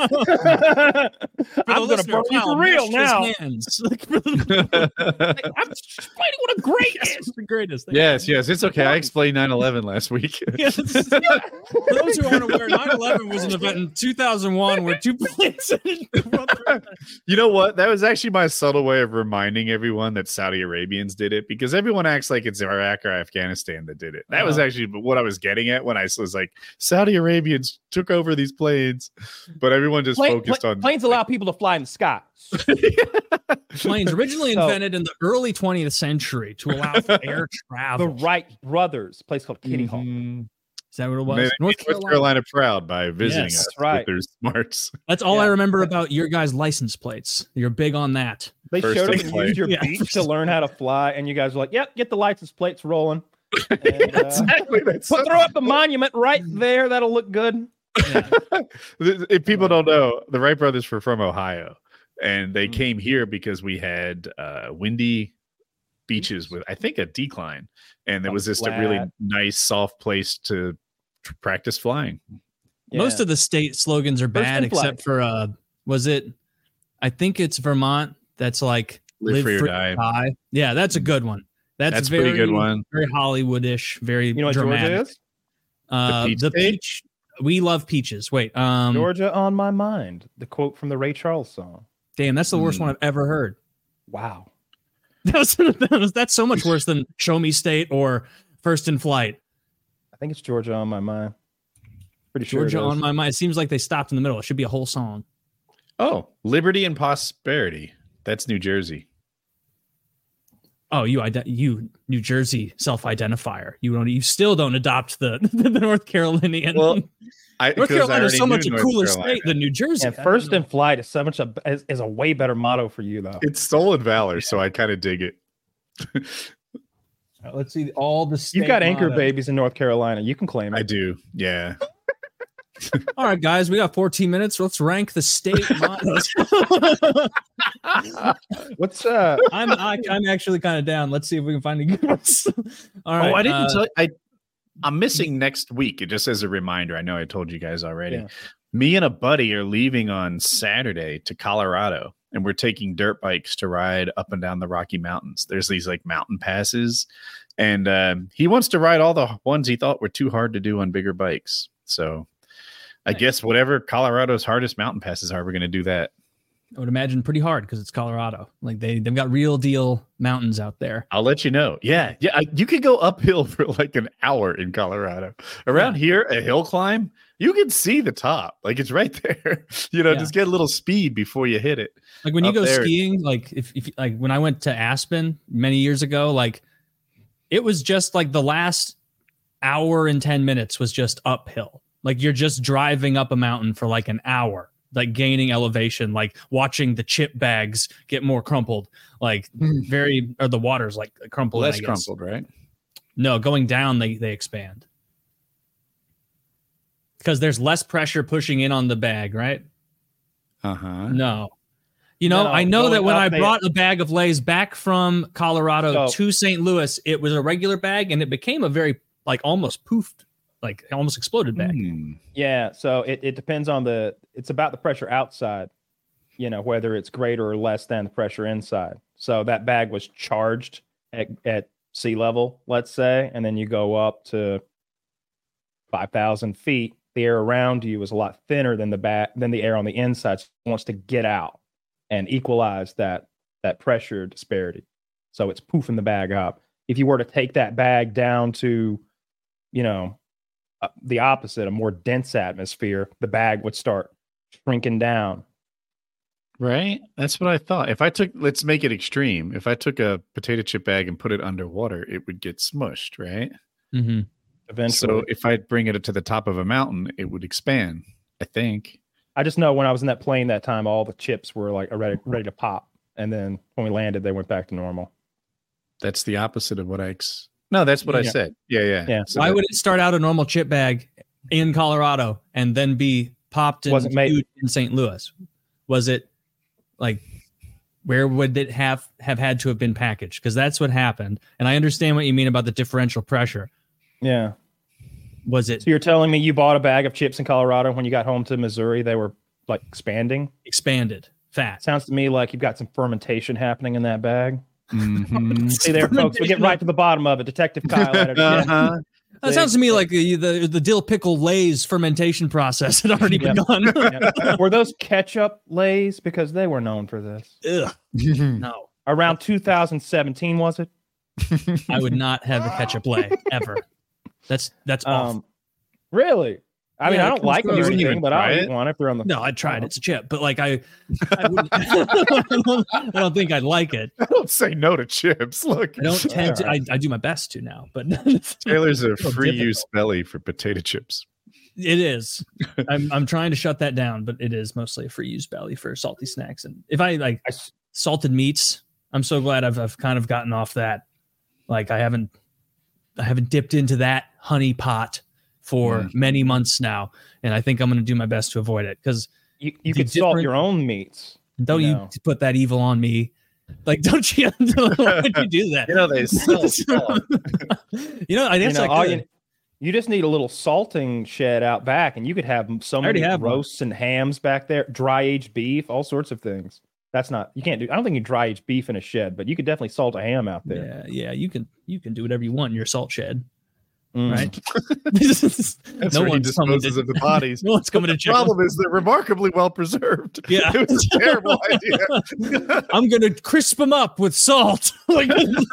Speaker 3: the
Speaker 2: gonna
Speaker 3: listener,
Speaker 2: burn you
Speaker 3: Kyle
Speaker 2: for real
Speaker 3: meshed his
Speaker 2: now.
Speaker 3: hands.
Speaker 2: I'm explaining what a the greatest.
Speaker 3: the greatest.
Speaker 1: Yes, yes, it's okay. I explained nine eleven last week.
Speaker 3: Yes. For those who aren't aware, nine eleven was an event in two thousand one where two planes.
Speaker 1: You know what? That was actually my subtle way of reminding everyone that Saudi Arabians did it, because everyone acts like it's Iraq or Afghanistan that did it. That uh-huh. was actually what I was getting at when I was like, Saudi Arabians took over these planes, but everyone just
Speaker 2: Plane,
Speaker 1: focused
Speaker 2: pl-
Speaker 1: on
Speaker 2: planes allow people to fly in the sky.
Speaker 3: Planes originally so, invented in the early twentieth century to allow for air travel.
Speaker 2: The Wright brothers, a place called Kitty
Speaker 3: mm-hmm. Hawk. Is that what it was?
Speaker 1: North, North Carolina. Carolina proud by visiting
Speaker 3: yes,
Speaker 1: us
Speaker 2: right.
Speaker 1: with their smarts.
Speaker 3: That's all
Speaker 2: yeah.
Speaker 3: I remember about your guys' license plates. You're big on that.
Speaker 2: They
Speaker 1: First
Speaker 2: showed up and used your
Speaker 3: yeah.
Speaker 2: beach to learn how to fly, and you guys were like, "Yep, get the license plates rolling." And,
Speaker 1: yeah, exactly.
Speaker 2: uh, put, throw up the monument right there. That'll look good.
Speaker 3: Yeah.
Speaker 1: If people don't know, the Wright brothers were from Ohio, and they mm-hmm. came here because we had uh, windy beaches with, I think, a decline, and there was just flat. a really nice, soft place to practice flying.
Speaker 3: Yeah. Most of the state slogans are bad, except for uh, was it? I think it's Vermont. That's like
Speaker 1: live, live free or die.
Speaker 3: die. Yeah, that's a good one. That's,
Speaker 1: that's
Speaker 3: very,
Speaker 1: pretty good one.
Speaker 3: Very Hollywoodish. Very
Speaker 2: you know what
Speaker 3: dramatic.
Speaker 2: Georgia is?
Speaker 3: Uh,
Speaker 1: the peach.
Speaker 3: The peach we love peaches. Wait, um,
Speaker 2: Georgia on my mind. The quote from the Ray Charles song.
Speaker 3: Damn, that's the worst mm. one I've ever heard.
Speaker 2: Wow,
Speaker 3: that's that's so much worse than Show Me State or First in Flight.
Speaker 2: I think it's Georgia on my mind. Pretty
Speaker 3: Georgia
Speaker 2: sure
Speaker 3: on my mind. It seems like they stopped in the middle. It should be a whole song.
Speaker 1: Oh, Liberty and Prosperity. That's New Jersey.
Speaker 3: Oh, you you New Jersey self-identifier. You don't. You still don't adopt the the North Carolinian.
Speaker 1: Well, I,
Speaker 3: North Carolina is so much a
Speaker 1: North
Speaker 3: cooler
Speaker 1: Carolina.
Speaker 3: state than New Jersey.
Speaker 2: And First in Flight is so much a is, is a way better motto for you though.
Speaker 1: It's stolen valor, so I kind of dig it.
Speaker 3: Let's see all the.
Speaker 2: You've got anchor
Speaker 3: mottos.
Speaker 2: babies in North Carolina. You can claim it.
Speaker 1: I do. Yeah.
Speaker 3: All right, guys, we got fourteen minutes. Let's rank the state mottos.
Speaker 2: What's uh?
Speaker 3: I'm I, I'm actually kind of down. Let's see if we can find a good one. All right.
Speaker 1: Oh, I didn't
Speaker 3: uh,
Speaker 1: tell you. I I'm missing next week. It just as a reminder. I know I told you guys already.
Speaker 2: Yeah.
Speaker 1: Me and a buddy are leaving on Saturday to Colorado, and we're taking dirt bikes to ride up and down the Rocky Mountains. There's these like mountain passes, and um, he wants to ride all the ones he thought were too hard to do on bigger bikes. So I nice. guess whatever Colorado's hardest mountain passes are, we're going to do that.
Speaker 3: I would imagine pretty hard because it's Colorado. Like they, they've got real deal mountains out there.
Speaker 1: I'll let you know. Yeah. Yeah. I, you could go uphill for like an hour in Colorado. Around yeah. here, a hill climb, you can see the top. Like it's right there. You know, yeah. just get a little speed before you hit it.
Speaker 3: Like when you go
Speaker 1: there.
Speaker 3: skiing, like if, if like when I went to Aspen many years ago, like it was just like the last hour and ten minutes was just uphill. Like you're just driving up a mountain for like an hour. Like gaining elevation, like watching the chip bags get more crumpled, like very, or the water's like crumpled.
Speaker 1: Less crumpled, right?
Speaker 3: No, going down, they they expand because there's less pressure pushing in on the bag, right?
Speaker 1: Uh huh.
Speaker 3: No, you know,
Speaker 2: no,
Speaker 3: I know that when I
Speaker 2: there.
Speaker 3: brought a bag of Lay's back from Colorado
Speaker 2: so,
Speaker 3: to Saint Louis, it was a regular bag, and it became a very like almost poofed. Like almost exploded bag.
Speaker 1: Mm.
Speaker 2: Yeah, so it, it depends on the. It's about the pressure outside, you know, whether it's greater or less than the pressure inside. So that bag was charged at, at sea level, let's say, and then you go up to five thousand feet. The air around you is a lot thinner than the bag than the air on the inside. So it wants to get out and equalize that that pressure disparity. So it's poofing the bag up. If you were to take that bag down to, you know. Uh, the opposite, a more dense atmosphere, the bag would start shrinking down.
Speaker 1: Right? That's what I thought. If I took, let's make it extreme. If I took a potato chip bag and put it underwater, it would get smushed, right?
Speaker 3: Mm-hmm.
Speaker 2: Eventually.
Speaker 1: So if I bring it to the top of a mountain, it would expand, I think.
Speaker 2: I just know when I was in that plane that time, all the chips were like ready, ready to pop. And then when we landed, they went back to normal.
Speaker 1: That's the opposite of what I... Ex- No, that's what
Speaker 3: yeah.
Speaker 1: I said. Yeah, yeah.
Speaker 2: yeah.
Speaker 1: So
Speaker 3: Why
Speaker 1: that,
Speaker 3: would it start out a normal chip bag in Colorado and then be popped and
Speaker 2: Wasn't made-
Speaker 3: in Saint Louis? Was it like where would it have have had to have been packaged? Because that's what happened. And I understand what you mean about the differential pressure.
Speaker 2: Yeah.
Speaker 3: Was it
Speaker 2: So you're telling me you bought a bag of chips in Colorado when you got home to Missouri, they were like expanding?
Speaker 3: expanded fat?
Speaker 2: Sounds to me like you've got some fermentation happening in that bag.
Speaker 1: Mhm.
Speaker 2: See there, folks. We get right to the bottom of it. Detective Kyle. At it again.
Speaker 1: Uh-huh.
Speaker 3: That sounds to me like the, the the dill pickle Lay's fermentation process had already
Speaker 2: Yep.
Speaker 3: begun.
Speaker 2: Yeah. Were those ketchup Lays? Because they were known for this.
Speaker 3: Ugh, no,
Speaker 2: Around two thousand seventeen, was it?
Speaker 3: I would not have a ketchup Lay ever. That's that's awful.
Speaker 2: Um, really? I mean,
Speaker 3: Yeah,
Speaker 2: I
Speaker 3: it
Speaker 2: don't
Speaker 3: comes
Speaker 2: like
Speaker 3: through.
Speaker 2: them or
Speaker 3: You wouldn't
Speaker 2: anything,
Speaker 1: even
Speaker 2: but
Speaker 1: try
Speaker 2: I'll
Speaker 1: it?
Speaker 2: eat one if they're on the.
Speaker 3: No, I tried. It's a chip, but like I, I, wouldn't, I don't think I'd like it.
Speaker 1: I don't say no to chips. Look,
Speaker 3: I don't tend to. I, I do my best to now, but
Speaker 1: Taylor's a
Speaker 3: so
Speaker 1: free
Speaker 3: difficult.
Speaker 1: use belly for potato chips.
Speaker 3: It is. I'm I'm trying to shut that down, but it is mostly a free use belly for salty snacks. And if I like
Speaker 2: I s-
Speaker 3: salted meats, I'm so glad I've I've kind of gotten off that. Like I haven't I haven't dipped into that honey pot for
Speaker 1: Mm.
Speaker 3: many months now, and I think I'm going to do my best to avoid it because
Speaker 2: You, you
Speaker 3: The
Speaker 2: could salt
Speaker 3: different-
Speaker 2: your own meats.
Speaker 3: don't
Speaker 2: You
Speaker 3: you,
Speaker 2: know.
Speaker 3: put that evil on me. Like, don't you? Why would you do that?
Speaker 1: You know, they sell salt.
Speaker 3: You know, I
Speaker 2: You
Speaker 3: guess
Speaker 2: know,
Speaker 3: I
Speaker 2: all
Speaker 3: could.
Speaker 2: you, you just need a little salting shed out back, and you could have so
Speaker 3: already
Speaker 2: many
Speaker 3: have one.
Speaker 2: roasts and hams back there, dry aged beef, all sorts of things. That's not you can't do. I don't think you dry aged beef in a shed, but you could definitely salt a ham out there.
Speaker 3: Yeah, yeah, you can you can do whatever you want in your salt shed,
Speaker 2: Mm.
Speaker 3: right?
Speaker 1: That's
Speaker 3: no
Speaker 1: where he
Speaker 3: one's coming
Speaker 1: disposes
Speaker 3: to,
Speaker 1: of the bodies.
Speaker 3: no one's coming to
Speaker 1: The
Speaker 3: check.
Speaker 1: problem is they're remarkably well preserved.
Speaker 3: Yeah.
Speaker 1: It was a terrible idea.
Speaker 3: I'm gonna crisp them up with salt. Like,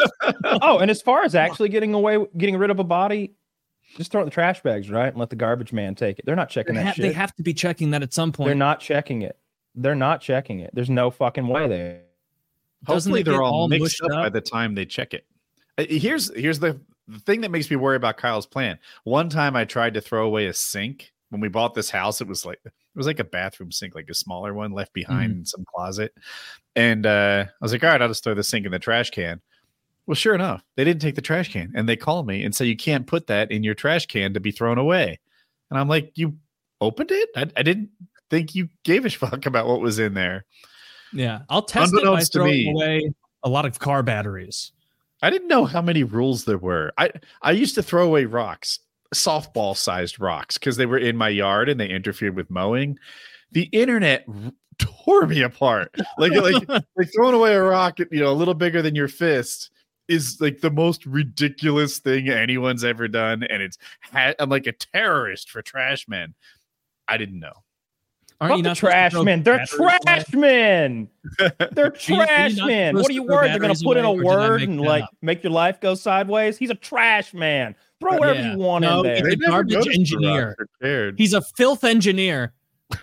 Speaker 2: Oh, and as far as actually getting away, getting rid of a body, just throw it in the trash bags, right, and let the garbage man take it. They're not checking
Speaker 3: they,
Speaker 2: that
Speaker 3: have,
Speaker 2: shit.
Speaker 3: they have to be checking that at some
Speaker 2: They're
Speaker 3: point.
Speaker 2: not checking it. They're not checking it. There's no fucking way they.
Speaker 3: Doesn't
Speaker 1: Hopefully
Speaker 3: it
Speaker 1: they're
Speaker 3: get
Speaker 1: all
Speaker 3: all
Speaker 1: mixed
Speaker 3: mushed
Speaker 1: up by
Speaker 3: up?
Speaker 1: the time they check it. Uh, Here's here's the, the thing that makes me worry about Kyle's plan. One time I tried to throw away a sink when we bought this house. It was like it was like a bathroom sink, like a smaller one left behind
Speaker 3: Mm-hmm.
Speaker 1: in some closet. And uh, I was like, all right, I'll just throw the sink in the trash can. Well, sure enough, they didn't take the trash can, and they called me and said you can't put that in your trash can to be thrown away. And I'm like, you opened it? I, I didn't think you gave a fuck about what was in there.
Speaker 3: Yeah, I'll test it by
Speaker 1: Unbeknownst to
Speaker 3: throwing
Speaker 1: me.
Speaker 3: away a lot of car batteries.
Speaker 1: I didn't know how many rules there were. I, I used to throw away rocks, softball sized rocks, because they were in my yard and they interfered with mowing. The internet r- tore me apart. Like, like, like throwing away a rock, you know, a little bigger than your fist is like the most ridiculous thing anyone's ever done. And it's, ha- I'm like a terrorist for trash men. I didn't know.
Speaker 3: Aren't
Speaker 2: Fuck
Speaker 3: you
Speaker 2: the
Speaker 3: not supposed to
Speaker 2: trash
Speaker 3: throw
Speaker 2: men. They're
Speaker 3: batteries away?
Speaker 2: trash men. They're
Speaker 3: you- are you
Speaker 2: trash
Speaker 3: not
Speaker 2: men.
Speaker 3: supposed
Speaker 2: What are
Speaker 3: to
Speaker 2: you
Speaker 3: throw
Speaker 2: worried they're going to
Speaker 3: batteries
Speaker 2: put in a
Speaker 3: away, or did I
Speaker 2: word
Speaker 3: make
Speaker 2: and
Speaker 3: that
Speaker 2: like
Speaker 3: up?
Speaker 2: make your life go sideways? He's a trash man. Throw whatever
Speaker 3: Yeah.
Speaker 2: you want
Speaker 3: No,
Speaker 2: in there.
Speaker 3: it's a
Speaker 1: They never
Speaker 3: garbage
Speaker 1: noticed the
Speaker 3: engineer.
Speaker 1: rocks are cared.
Speaker 3: He's a filth engineer.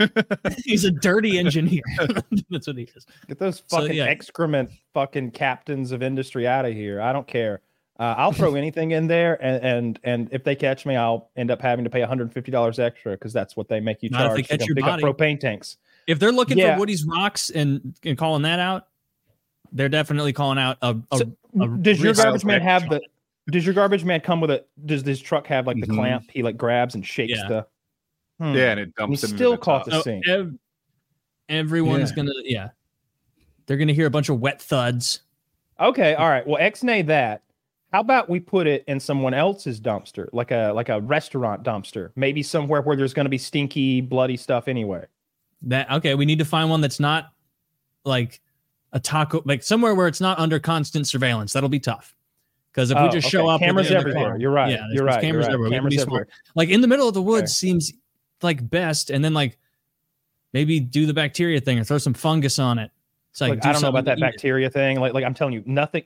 Speaker 3: He's a dirty engineer. That's what he is.
Speaker 2: Get those
Speaker 3: So,
Speaker 2: fucking
Speaker 3: yeah.
Speaker 2: excrement fucking captains of industry out of here. I don't care. Uh, I'll throw anything in there, and, and and if they catch me, I'll end up having to pay one hundred fifty dollars extra because that's what they make you
Speaker 3: Not if they
Speaker 2: charge to
Speaker 3: catch
Speaker 2: come
Speaker 3: your
Speaker 2: pick
Speaker 3: body.
Speaker 2: up propane tanks.
Speaker 3: If they're looking
Speaker 2: Yeah.
Speaker 3: for Woody's rocks and, and calling that out, they're definitely calling out a. a,
Speaker 2: So,
Speaker 3: a
Speaker 2: does your
Speaker 3: risk
Speaker 2: garbage man have
Speaker 3: effect.
Speaker 2: the? Does your garbage man come with a? Does this truck have like the
Speaker 1: Mhm.
Speaker 2: clamp? He like grabs and shakes
Speaker 3: Yeah.
Speaker 2: the. Hmm.
Speaker 1: Yeah, and it
Speaker 2: He
Speaker 1: dumps it into
Speaker 2: still
Speaker 1: the
Speaker 2: caught
Speaker 1: top.
Speaker 2: the
Speaker 3: Oh,
Speaker 2: sink.
Speaker 3: ev- everyone's
Speaker 1: Yeah.
Speaker 3: gonna yeah. They're gonna hear a bunch of wet thuds.
Speaker 2: Okay, all right. Well, X-nay that. How about we put it in someone else's dumpster, like a like a restaurant dumpster, maybe somewhere where there's going to be stinky, bloody stuff anyway.
Speaker 3: That okay, we need to find one that's not like a taco, like somewhere where it's not under constant surveillance. That'll be tough. Because if we
Speaker 2: Oh,
Speaker 3: just show
Speaker 2: okay.
Speaker 3: up, with
Speaker 2: cameras
Speaker 3: the other
Speaker 2: everywhere.
Speaker 3: car-
Speaker 2: You're right.
Speaker 3: Yeah, there's-
Speaker 2: you're
Speaker 3: there's
Speaker 2: right.
Speaker 3: Cameras
Speaker 2: you're right.
Speaker 3: everywhere. We can
Speaker 2: Cameras
Speaker 3: be smart.
Speaker 2: everywhere.
Speaker 3: Like in the middle of the woods
Speaker 2: Okay.
Speaker 3: seems like best, and then like maybe do the bacteria thing or throw some fungus on it. It's like
Speaker 2: Like,
Speaker 3: do
Speaker 2: I don't know about
Speaker 3: something
Speaker 2: that
Speaker 3: to eat it.
Speaker 2: bacteria thing. Like, like I'm telling you, nothing.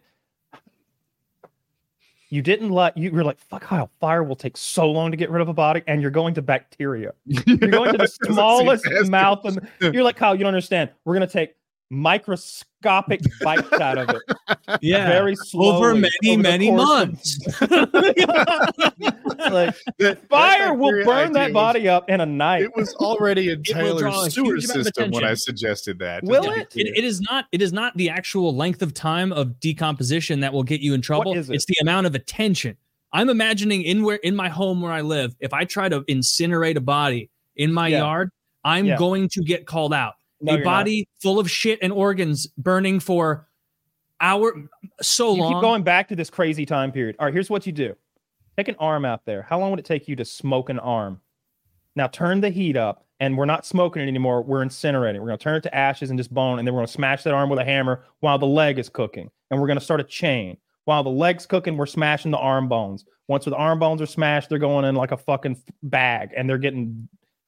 Speaker 2: You didn't let you were like, fuck Kyle, fire will take so long to get rid of a body, and you're going to bacteria. You're going to the smallest mouth, and you're like, Kyle, you don't understand. We're gonna take microscopic bites out of it.
Speaker 3: Yeah,
Speaker 2: Very slowly
Speaker 3: over many
Speaker 2: over the
Speaker 3: many
Speaker 2: course of-
Speaker 3: months.
Speaker 2: like
Speaker 1: That-
Speaker 2: fire
Speaker 1: that
Speaker 2: will
Speaker 1: bacteria
Speaker 2: burn that
Speaker 1: idea
Speaker 2: body up in a night.
Speaker 1: Was, it was already in
Speaker 3: will draw a
Speaker 1: Tyler's sewer
Speaker 3: huge amount of
Speaker 1: system when I
Speaker 3: attention.
Speaker 1: suggested that. Just
Speaker 2: Will
Speaker 1: to be
Speaker 2: it?
Speaker 1: clear.
Speaker 3: It, it is not. It is not the actual length of time of decomposition that will get you in trouble.
Speaker 2: is it?
Speaker 3: It's the amount of attention. I'm imagining in where in my home where I live, if I try to incinerate a body in my
Speaker 2: Yeah.
Speaker 3: yard, I'm
Speaker 2: Yeah.
Speaker 3: going to get called out.
Speaker 2: No,
Speaker 3: a
Speaker 2: you're
Speaker 3: body full of shit and organs burning for hour so
Speaker 2: You
Speaker 3: long.
Speaker 2: keep going back to this crazy time period. All right, here's what you do. Take an arm out there. How long would it take you to smoke an arm? Now turn the heat up, and we're not smoking it anymore. We're incinerating. We're going to turn it to ashes and just bone, and then we're going to smash that arm with a hammer while the leg is cooking. And we're going to start a chain. While the leg's cooking, we're smashing the arm bones. Once the arm bones are smashed, they're going in like a fucking bag, and they're getting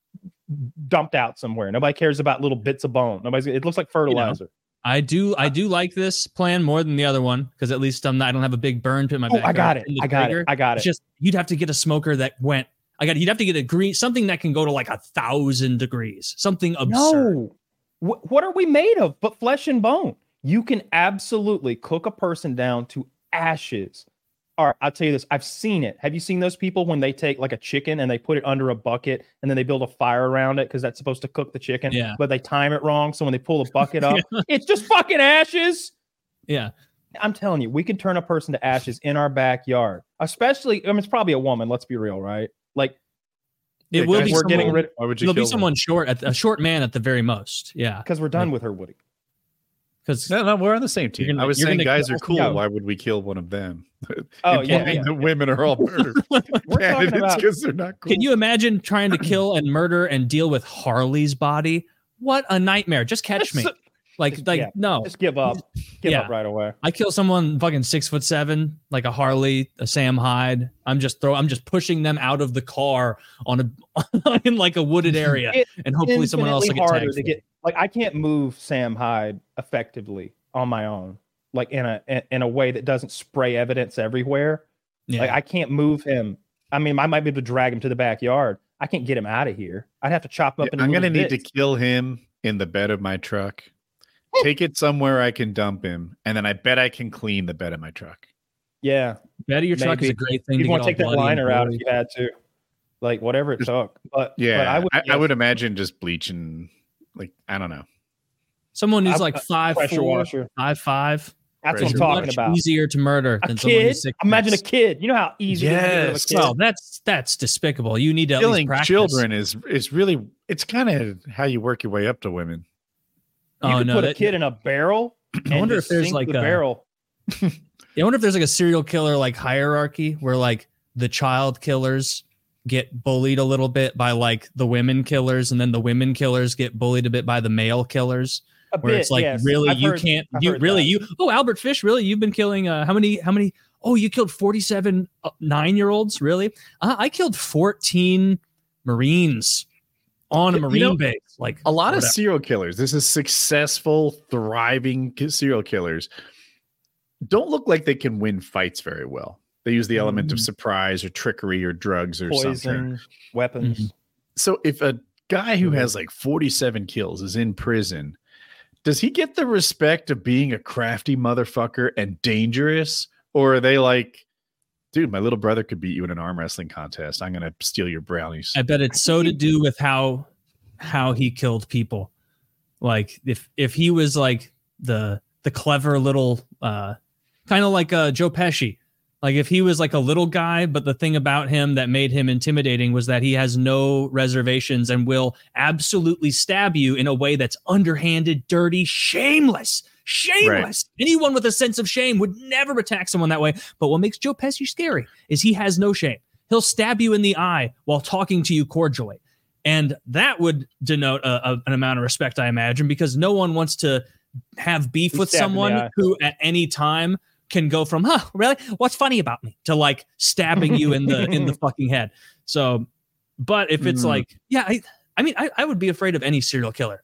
Speaker 2: dumped out somewhere. Nobody cares about little bits of bone. Nobody's. It looks like fertilizer.
Speaker 3: You know, I do. I do like this plan more than the other one because at least I'm not, I don't have a big burn pit in my back.
Speaker 2: Oh, I got it. I got it. I got it.
Speaker 3: It's just you'd have to get a smoker that went. I got. You'd have to get a green something that can go to like a thousand degrees. Something absurd.
Speaker 2: No. What, what are we made of but flesh and bone? You can absolutely cook a person down to ashes. All right, I'll tell you this. I've seen it. Have you seen those people when they take like a chicken and they put it under a bucket and then they build a fire around it because that's supposed to cook the chicken?
Speaker 3: Yeah.
Speaker 2: But they time it wrong. So when they pull the bucket up, yeah. It's just fucking ashes.
Speaker 3: Yeah.
Speaker 2: I'm telling you, we can turn a person to ashes in our backyard. Especially, I mean, it's probably a woman. Let's be real, right? Like,
Speaker 3: it
Speaker 2: yeah,
Speaker 3: will
Speaker 2: guys,
Speaker 3: be
Speaker 2: we're
Speaker 3: someone,
Speaker 2: getting rid.
Speaker 1: Why would you
Speaker 3: it'll be
Speaker 1: kill
Speaker 3: someone
Speaker 1: them?
Speaker 3: short, at, a short man at the very most. Yeah.
Speaker 2: Because we're done
Speaker 3: like,
Speaker 2: with her, Woody.
Speaker 3: Because
Speaker 1: no, no, we're on the same team.
Speaker 3: gonna,
Speaker 1: I was saying guys are cool.
Speaker 2: Yeah.
Speaker 1: Why would we kill one of them?
Speaker 2: Oh, yeah, yeah.
Speaker 1: The women are all murder candidates because they're not cool.
Speaker 3: Can you imagine trying to kill and murder and deal with Harley's body? What a nightmare. Just catch me. Like,
Speaker 2: just,
Speaker 3: like
Speaker 2: yeah,
Speaker 3: no.
Speaker 2: Just give up. Give
Speaker 3: yeah.
Speaker 2: up right away.
Speaker 3: I kill someone fucking six foot seven, like a Harley, a Sam Hyde. I'm just throw. I'm just pushing them out of the car on a in like a wooded area, it, and hopefully someone else will get
Speaker 2: harder
Speaker 3: tagged.
Speaker 2: To get, like I can't move Sam Hyde effectively on my own, like in a in, in a way that doesn't spray evidence everywhere. Yeah. Like I can't move him. I mean, I might be able to drag him to the backyard. I can't get him out of here. I'd have to chop him up.
Speaker 1: Yeah,
Speaker 2: in
Speaker 1: I'm gonna
Speaker 2: bits.
Speaker 1: need to kill him in the bed of my truck. Take it somewhere I can dump him, and then I bet I can clean the bed of my truck.
Speaker 2: Yeah,
Speaker 3: bed of your truck
Speaker 2: maybe.
Speaker 3: is a great thing.
Speaker 2: You
Speaker 3: to
Speaker 2: want to take that liner out if you had to, like whatever it took. But
Speaker 1: yeah,
Speaker 2: but I would.
Speaker 1: I,
Speaker 2: yes.
Speaker 1: I would imagine just bleaching, like I don't know,
Speaker 3: someone who's
Speaker 2: I,
Speaker 3: like five
Speaker 2: pressure
Speaker 3: four,
Speaker 2: washer.
Speaker 3: five five.
Speaker 2: That's
Speaker 1: Pressure
Speaker 2: what I'm talking
Speaker 3: much
Speaker 2: about.
Speaker 3: Easier to murder
Speaker 2: a
Speaker 3: than someone
Speaker 2: kid.
Speaker 3: who's six.
Speaker 2: Imagine a kid. You know how easy.
Speaker 1: Yes.
Speaker 2: It is to get rid of a kid?
Speaker 3: Well, that's that's despicable. You need to
Speaker 1: killing
Speaker 3: at least
Speaker 1: children is is really it's kind of how you work your way up to women.
Speaker 2: You
Speaker 3: oh
Speaker 2: could
Speaker 3: no,
Speaker 2: put a
Speaker 3: that,
Speaker 2: kid in a barrel.
Speaker 3: I wonder if there's
Speaker 2: sink
Speaker 3: like
Speaker 2: the
Speaker 3: a
Speaker 2: barrel.
Speaker 3: Yeah, I wonder if there's like a serial killer like hierarchy where like the child killers get bullied a little bit by like the women killers, and then the women killers get bullied a bit by the male killers.
Speaker 2: A
Speaker 3: where
Speaker 2: bit,
Speaker 3: it's like
Speaker 2: yes.
Speaker 3: really
Speaker 2: I've
Speaker 3: you
Speaker 2: heard,
Speaker 3: can't
Speaker 2: I've
Speaker 3: you
Speaker 2: heard
Speaker 3: really
Speaker 2: that.
Speaker 3: you oh Albert Fish really you've been killing uh how many how many oh you killed forty-seven uh, nine year olds really uh, I killed fourteen Marines on a Marine
Speaker 1: You know,
Speaker 3: base. Like
Speaker 1: a lot
Speaker 3: whatever.
Speaker 1: of serial killers, this is successful, thriving ki- serial killers, don't look like they can win fights very well. They use the element of
Speaker 3: Mhm.
Speaker 1: surprise or trickery or drugs or something.
Speaker 2: Poison, weapons.
Speaker 3: Mhm.
Speaker 1: So if a guy who has like forty-seven kills is in prison, does he get the respect of being a crafty motherfucker and dangerous? Or are they like, dude, my little brother could beat you in an arm wrestling contest. I'm going to steal your brownies.
Speaker 3: I bet it's so to do with how how he killed people. Like if if he was like the the clever little uh kind of like uh Joe Pesci. Like if he was like a little guy, but the thing about him that made him intimidating was that he has no reservations and will absolutely stab you in a way that's underhanded, dirty, shameless. Shameless. Right. Anyone with a sense of shame would never attack someone that way. But what makes Joe Pesci scary is he has no shame. He'll stab you in the eye while talking to you cordially. And that would denote a, a, an amount of respect, I imagine, because no one wants to have beef
Speaker 2: He's
Speaker 3: with someone who at any time can go from, huh, really? What's funny about me? To like stabbing you in the in the fucking head. So, but if it's mm. like, yeah, I, I mean, I, I would be afraid of any serial killer.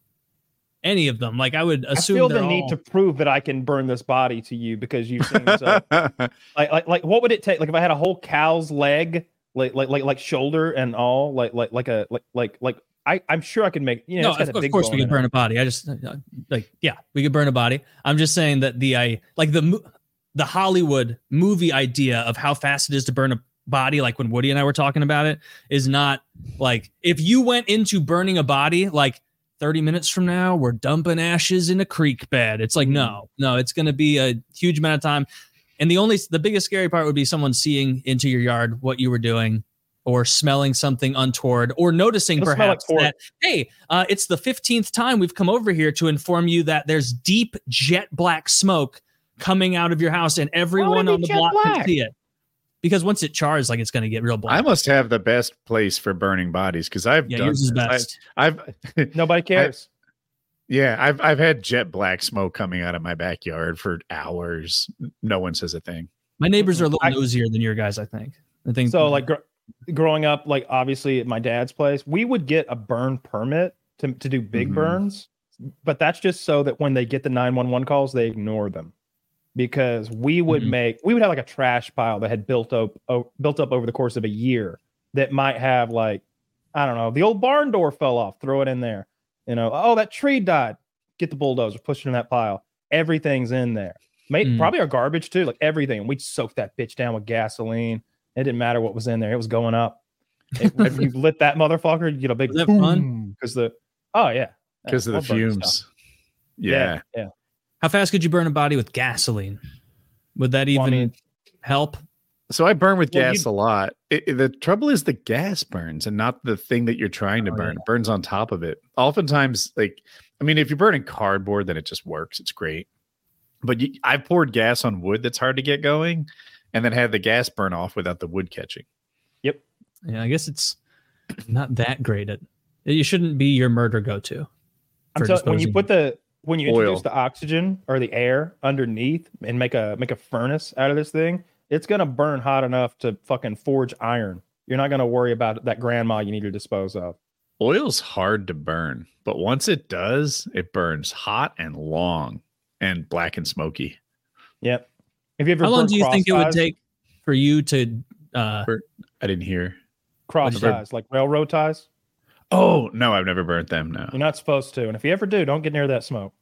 Speaker 3: Any of them. Like I would assume
Speaker 2: I feel the
Speaker 3: all...
Speaker 2: need to prove that I can burn this body to you because you've seen so like, like like what would it take? Like if I had a whole cow's leg, like like like like shoulder and all, like like like a like like like I, I'm sure I could make, you know,
Speaker 3: no, of, of course we could burn it. a body. I just uh, like, yeah, we could burn a body. I'm just saying that the, I like the, the Hollywood movie idea of how fast it is to burn a body. Like when Woody and I were talking about it is not like, if you went into burning a body, like thirty minutes from now, we're dumping ashes in a creek bed. It's like, no, no, it's going to be a huge amount of time. And the only, the biggest scary part would be someone seeing into your yard, what you were doing, or smelling something untoward, or noticing It'll perhaps like that, hey, uh, it's the fifteenth time we've come over here to inform you that there's deep jet black smoke coming out of your house and everyone on the block black? can see it. because once it chars, like it's going to get real black.
Speaker 1: I must have the best place for burning bodies because I've
Speaker 3: yeah,
Speaker 1: done
Speaker 3: yours is
Speaker 1: this.
Speaker 3: best.
Speaker 1: I've, I've
Speaker 2: Nobody cares.
Speaker 1: yeah, I've I've had jet black smoke coming out of my backyard for hours. No one says a thing.
Speaker 3: My neighbors are a little
Speaker 2: I-
Speaker 3: nosier than your guys, I think. I think
Speaker 2: So like gr- growing up, like obviously at my dad's place, we would get a burn permit to, to do big
Speaker 1: Mhm.
Speaker 2: burns, but that's just so that when they get the nine one one calls, they ignore them. Because we would
Speaker 3: Mhm.
Speaker 2: make, we would have like a trash pile that had built up, o- built up over the course of a year that might have like, I don't know, the old barn door fell off, throw it in there. You know, oh, that tree died. Get the bulldozer, push it in that pile. Everything's in there. May,
Speaker 3: Mm.
Speaker 2: Probably our garbage too, like everything. We'd soak that bitch down with gasoline. It didn't matter what was in there; it was going up. If, if you lit that motherfucker, you get a big
Speaker 3: Was that fun?
Speaker 2: because the oh yeah,
Speaker 1: Because of
Speaker 2: I'll
Speaker 1: the
Speaker 2: burn
Speaker 1: fumes.
Speaker 2: stuff.
Speaker 1: Yeah.
Speaker 2: yeah.
Speaker 3: How fast could you burn a body with gasoline? Would that even
Speaker 2: Well, I mean,
Speaker 3: help?
Speaker 1: So I burn with
Speaker 2: Well,
Speaker 1: gas
Speaker 2: you-
Speaker 1: a lot. It, it- the trouble is the gas burns and not the thing that you're trying to
Speaker 3: Oh,
Speaker 1: burn.
Speaker 3: yeah.
Speaker 1: It burns on top of it. Oftentimes, like, I mean, if you're burning cardboard, then it just works. It's great. But you, I've poured gas on wood that's hard to get going and then had the gas burn off without the wood catching.
Speaker 3: Yeah, I guess it's not that great at. You shouldn't be your murder go-to.
Speaker 2: I'm
Speaker 3: for
Speaker 2: telling when you
Speaker 3: disposing.
Speaker 2: put the when you
Speaker 1: Oil.
Speaker 2: introduce the oxygen or the air underneath and make a make a furnace out of this thing, it's gonna burn hot enough to fucking forge iron. You're not gonna worry about that grandma you need to dispose of.
Speaker 1: Oil's hard to burn, but once it does, it burns hot and long and black and smoky.
Speaker 2: Yep. Have you ever
Speaker 3: How long
Speaker 2: burnt
Speaker 3: do you think it would
Speaker 2: cross ties?
Speaker 3: take for you to? Uh,
Speaker 1: I didn't hear.
Speaker 2: cross
Speaker 1: Never-
Speaker 2: ties, like railroad ties?
Speaker 1: Oh, no, I've never burnt them. No.
Speaker 2: You're not supposed to. And if you ever do, don't get near that smoke.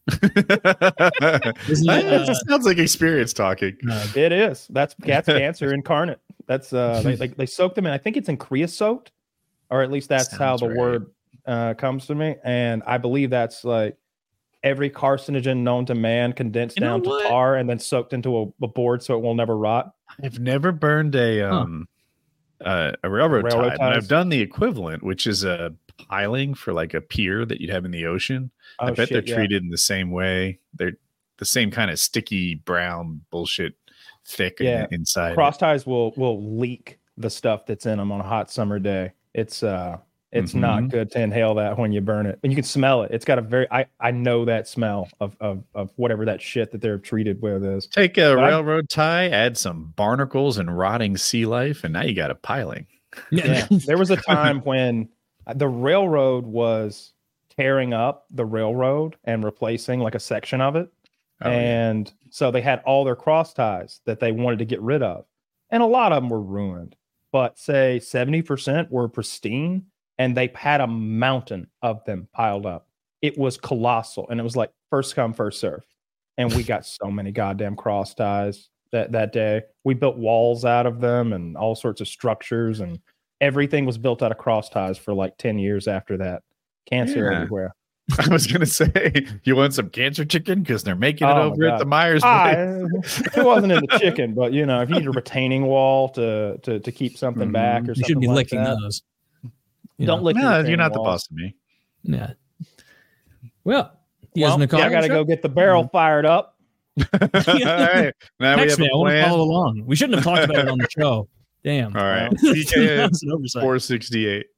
Speaker 3: Isn't it,
Speaker 1: That
Speaker 3: uh,
Speaker 1: sounds like experience talking.
Speaker 3: uh,
Speaker 2: It is. That's that's cancer incarnate. That's uh they, they they soak them in. I think it's in creosote, or at least that's how
Speaker 1: Sounds
Speaker 2: the
Speaker 1: right.
Speaker 2: word uh comes to me. And I believe that's like every carcinogen known to man condensed
Speaker 3: You know
Speaker 2: down to
Speaker 3: what?
Speaker 2: tar and then soaked into a, a board so it will never rot.
Speaker 1: I've never burned a um uh, a railroad,
Speaker 2: Railroad
Speaker 1: tie, but
Speaker 2: ties?
Speaker 1: I've done the equivalent, which is a piling for like a pier that you'd have in the ocean.
Speaker 2: Oh,
Speaker 1: I bet
Speaker 2: shit,
Speaker 1: they're
Speaker 2: yeah.
Speaker 1: treated in the same way. They're the same kind of sticky brown bullshit, thick in-
Speaker 2: Yeah.
Speaker 1: inside.
Speaker 2: Cross ties will will leak the stuff that's in them on a hot summer day. It's uh it's
Speaker 1: Mhm.
Speaker 2: not good to inhale that when you burn it. And you can smell it. It's got a very I I know that smell of of of whatever that shit that they're treated with is.
Speaker 1: Take a
Speaker 2: But I-
Speaker 1: railroad tie, add some barnacles and rotting sea life, and now you got a piling.
Speaker 2: Yeah. There was a time when the railroad was tearing up the railroad and replacing like a section of it.
Speaker 1: Oh, yeah.
Speaker 2: and so they had all their cross ties that they wanted to get rid of. And a lot of them were ruined, but say seventy percent were pristine, and they had a mountain of them piled up. It was colossal, and it was like first come, first serve. And we got so many goddamn cross ties that, that day. We built walls out of them and all sorts of structures, and everything was built out of cross ties for like ten years after that. Cancer
Speaker 1: Yeah.
Speaker 2: everywhere.
Speaker 1: I was gonna say, you want some cancer chicken because they're making it
Speaker 2: Oh, my
Speaker 1: over at
Speaker 2: God.
Speaker 1: the Myers
Speaker 2: I,
Speaker 1: place.
Speaker 2: it wasn't in the chicken, but you know, if you need a retaining wall to to, to keep something
Speaker 1: Mhm.
Speaker 2: back or
Speaker 3: you
Speaker 2: something
Speaker 3: shouldn't be
Speaker 2: like
Speaker 3: licking
Speaker 2: that,
Speaker 3: those. You
Speaker 2: don't
Speaker 3: know?
Speaker 2: lick. your
Speaker 1: No, you're
Speaker 2: retaining
Speaker 1: not the
Speaker 2: walls.
Speaker 1: boss of me.
Speaker 3: Yeah. Well, you guys
Speaker 2: Well,
Speaker 3: wanna call
Speaker 2: I
Speaker 3: it?
Speaker 2: got to go get the barrel fired up.
Speaker 1: All right, now we
Speaker 3: Text
Speaker 1: have a
Speaker 3: me. I want to
Speaker 1: plan.
Speaker 3: follow along. We shouldn't have talked about it on the show. Damn.
Speaker 1: All right,
Speaker 2: Well,
Speaker 1: P K
Speaker 3: That's an oversight.
Speaker 1: four sixty-eight.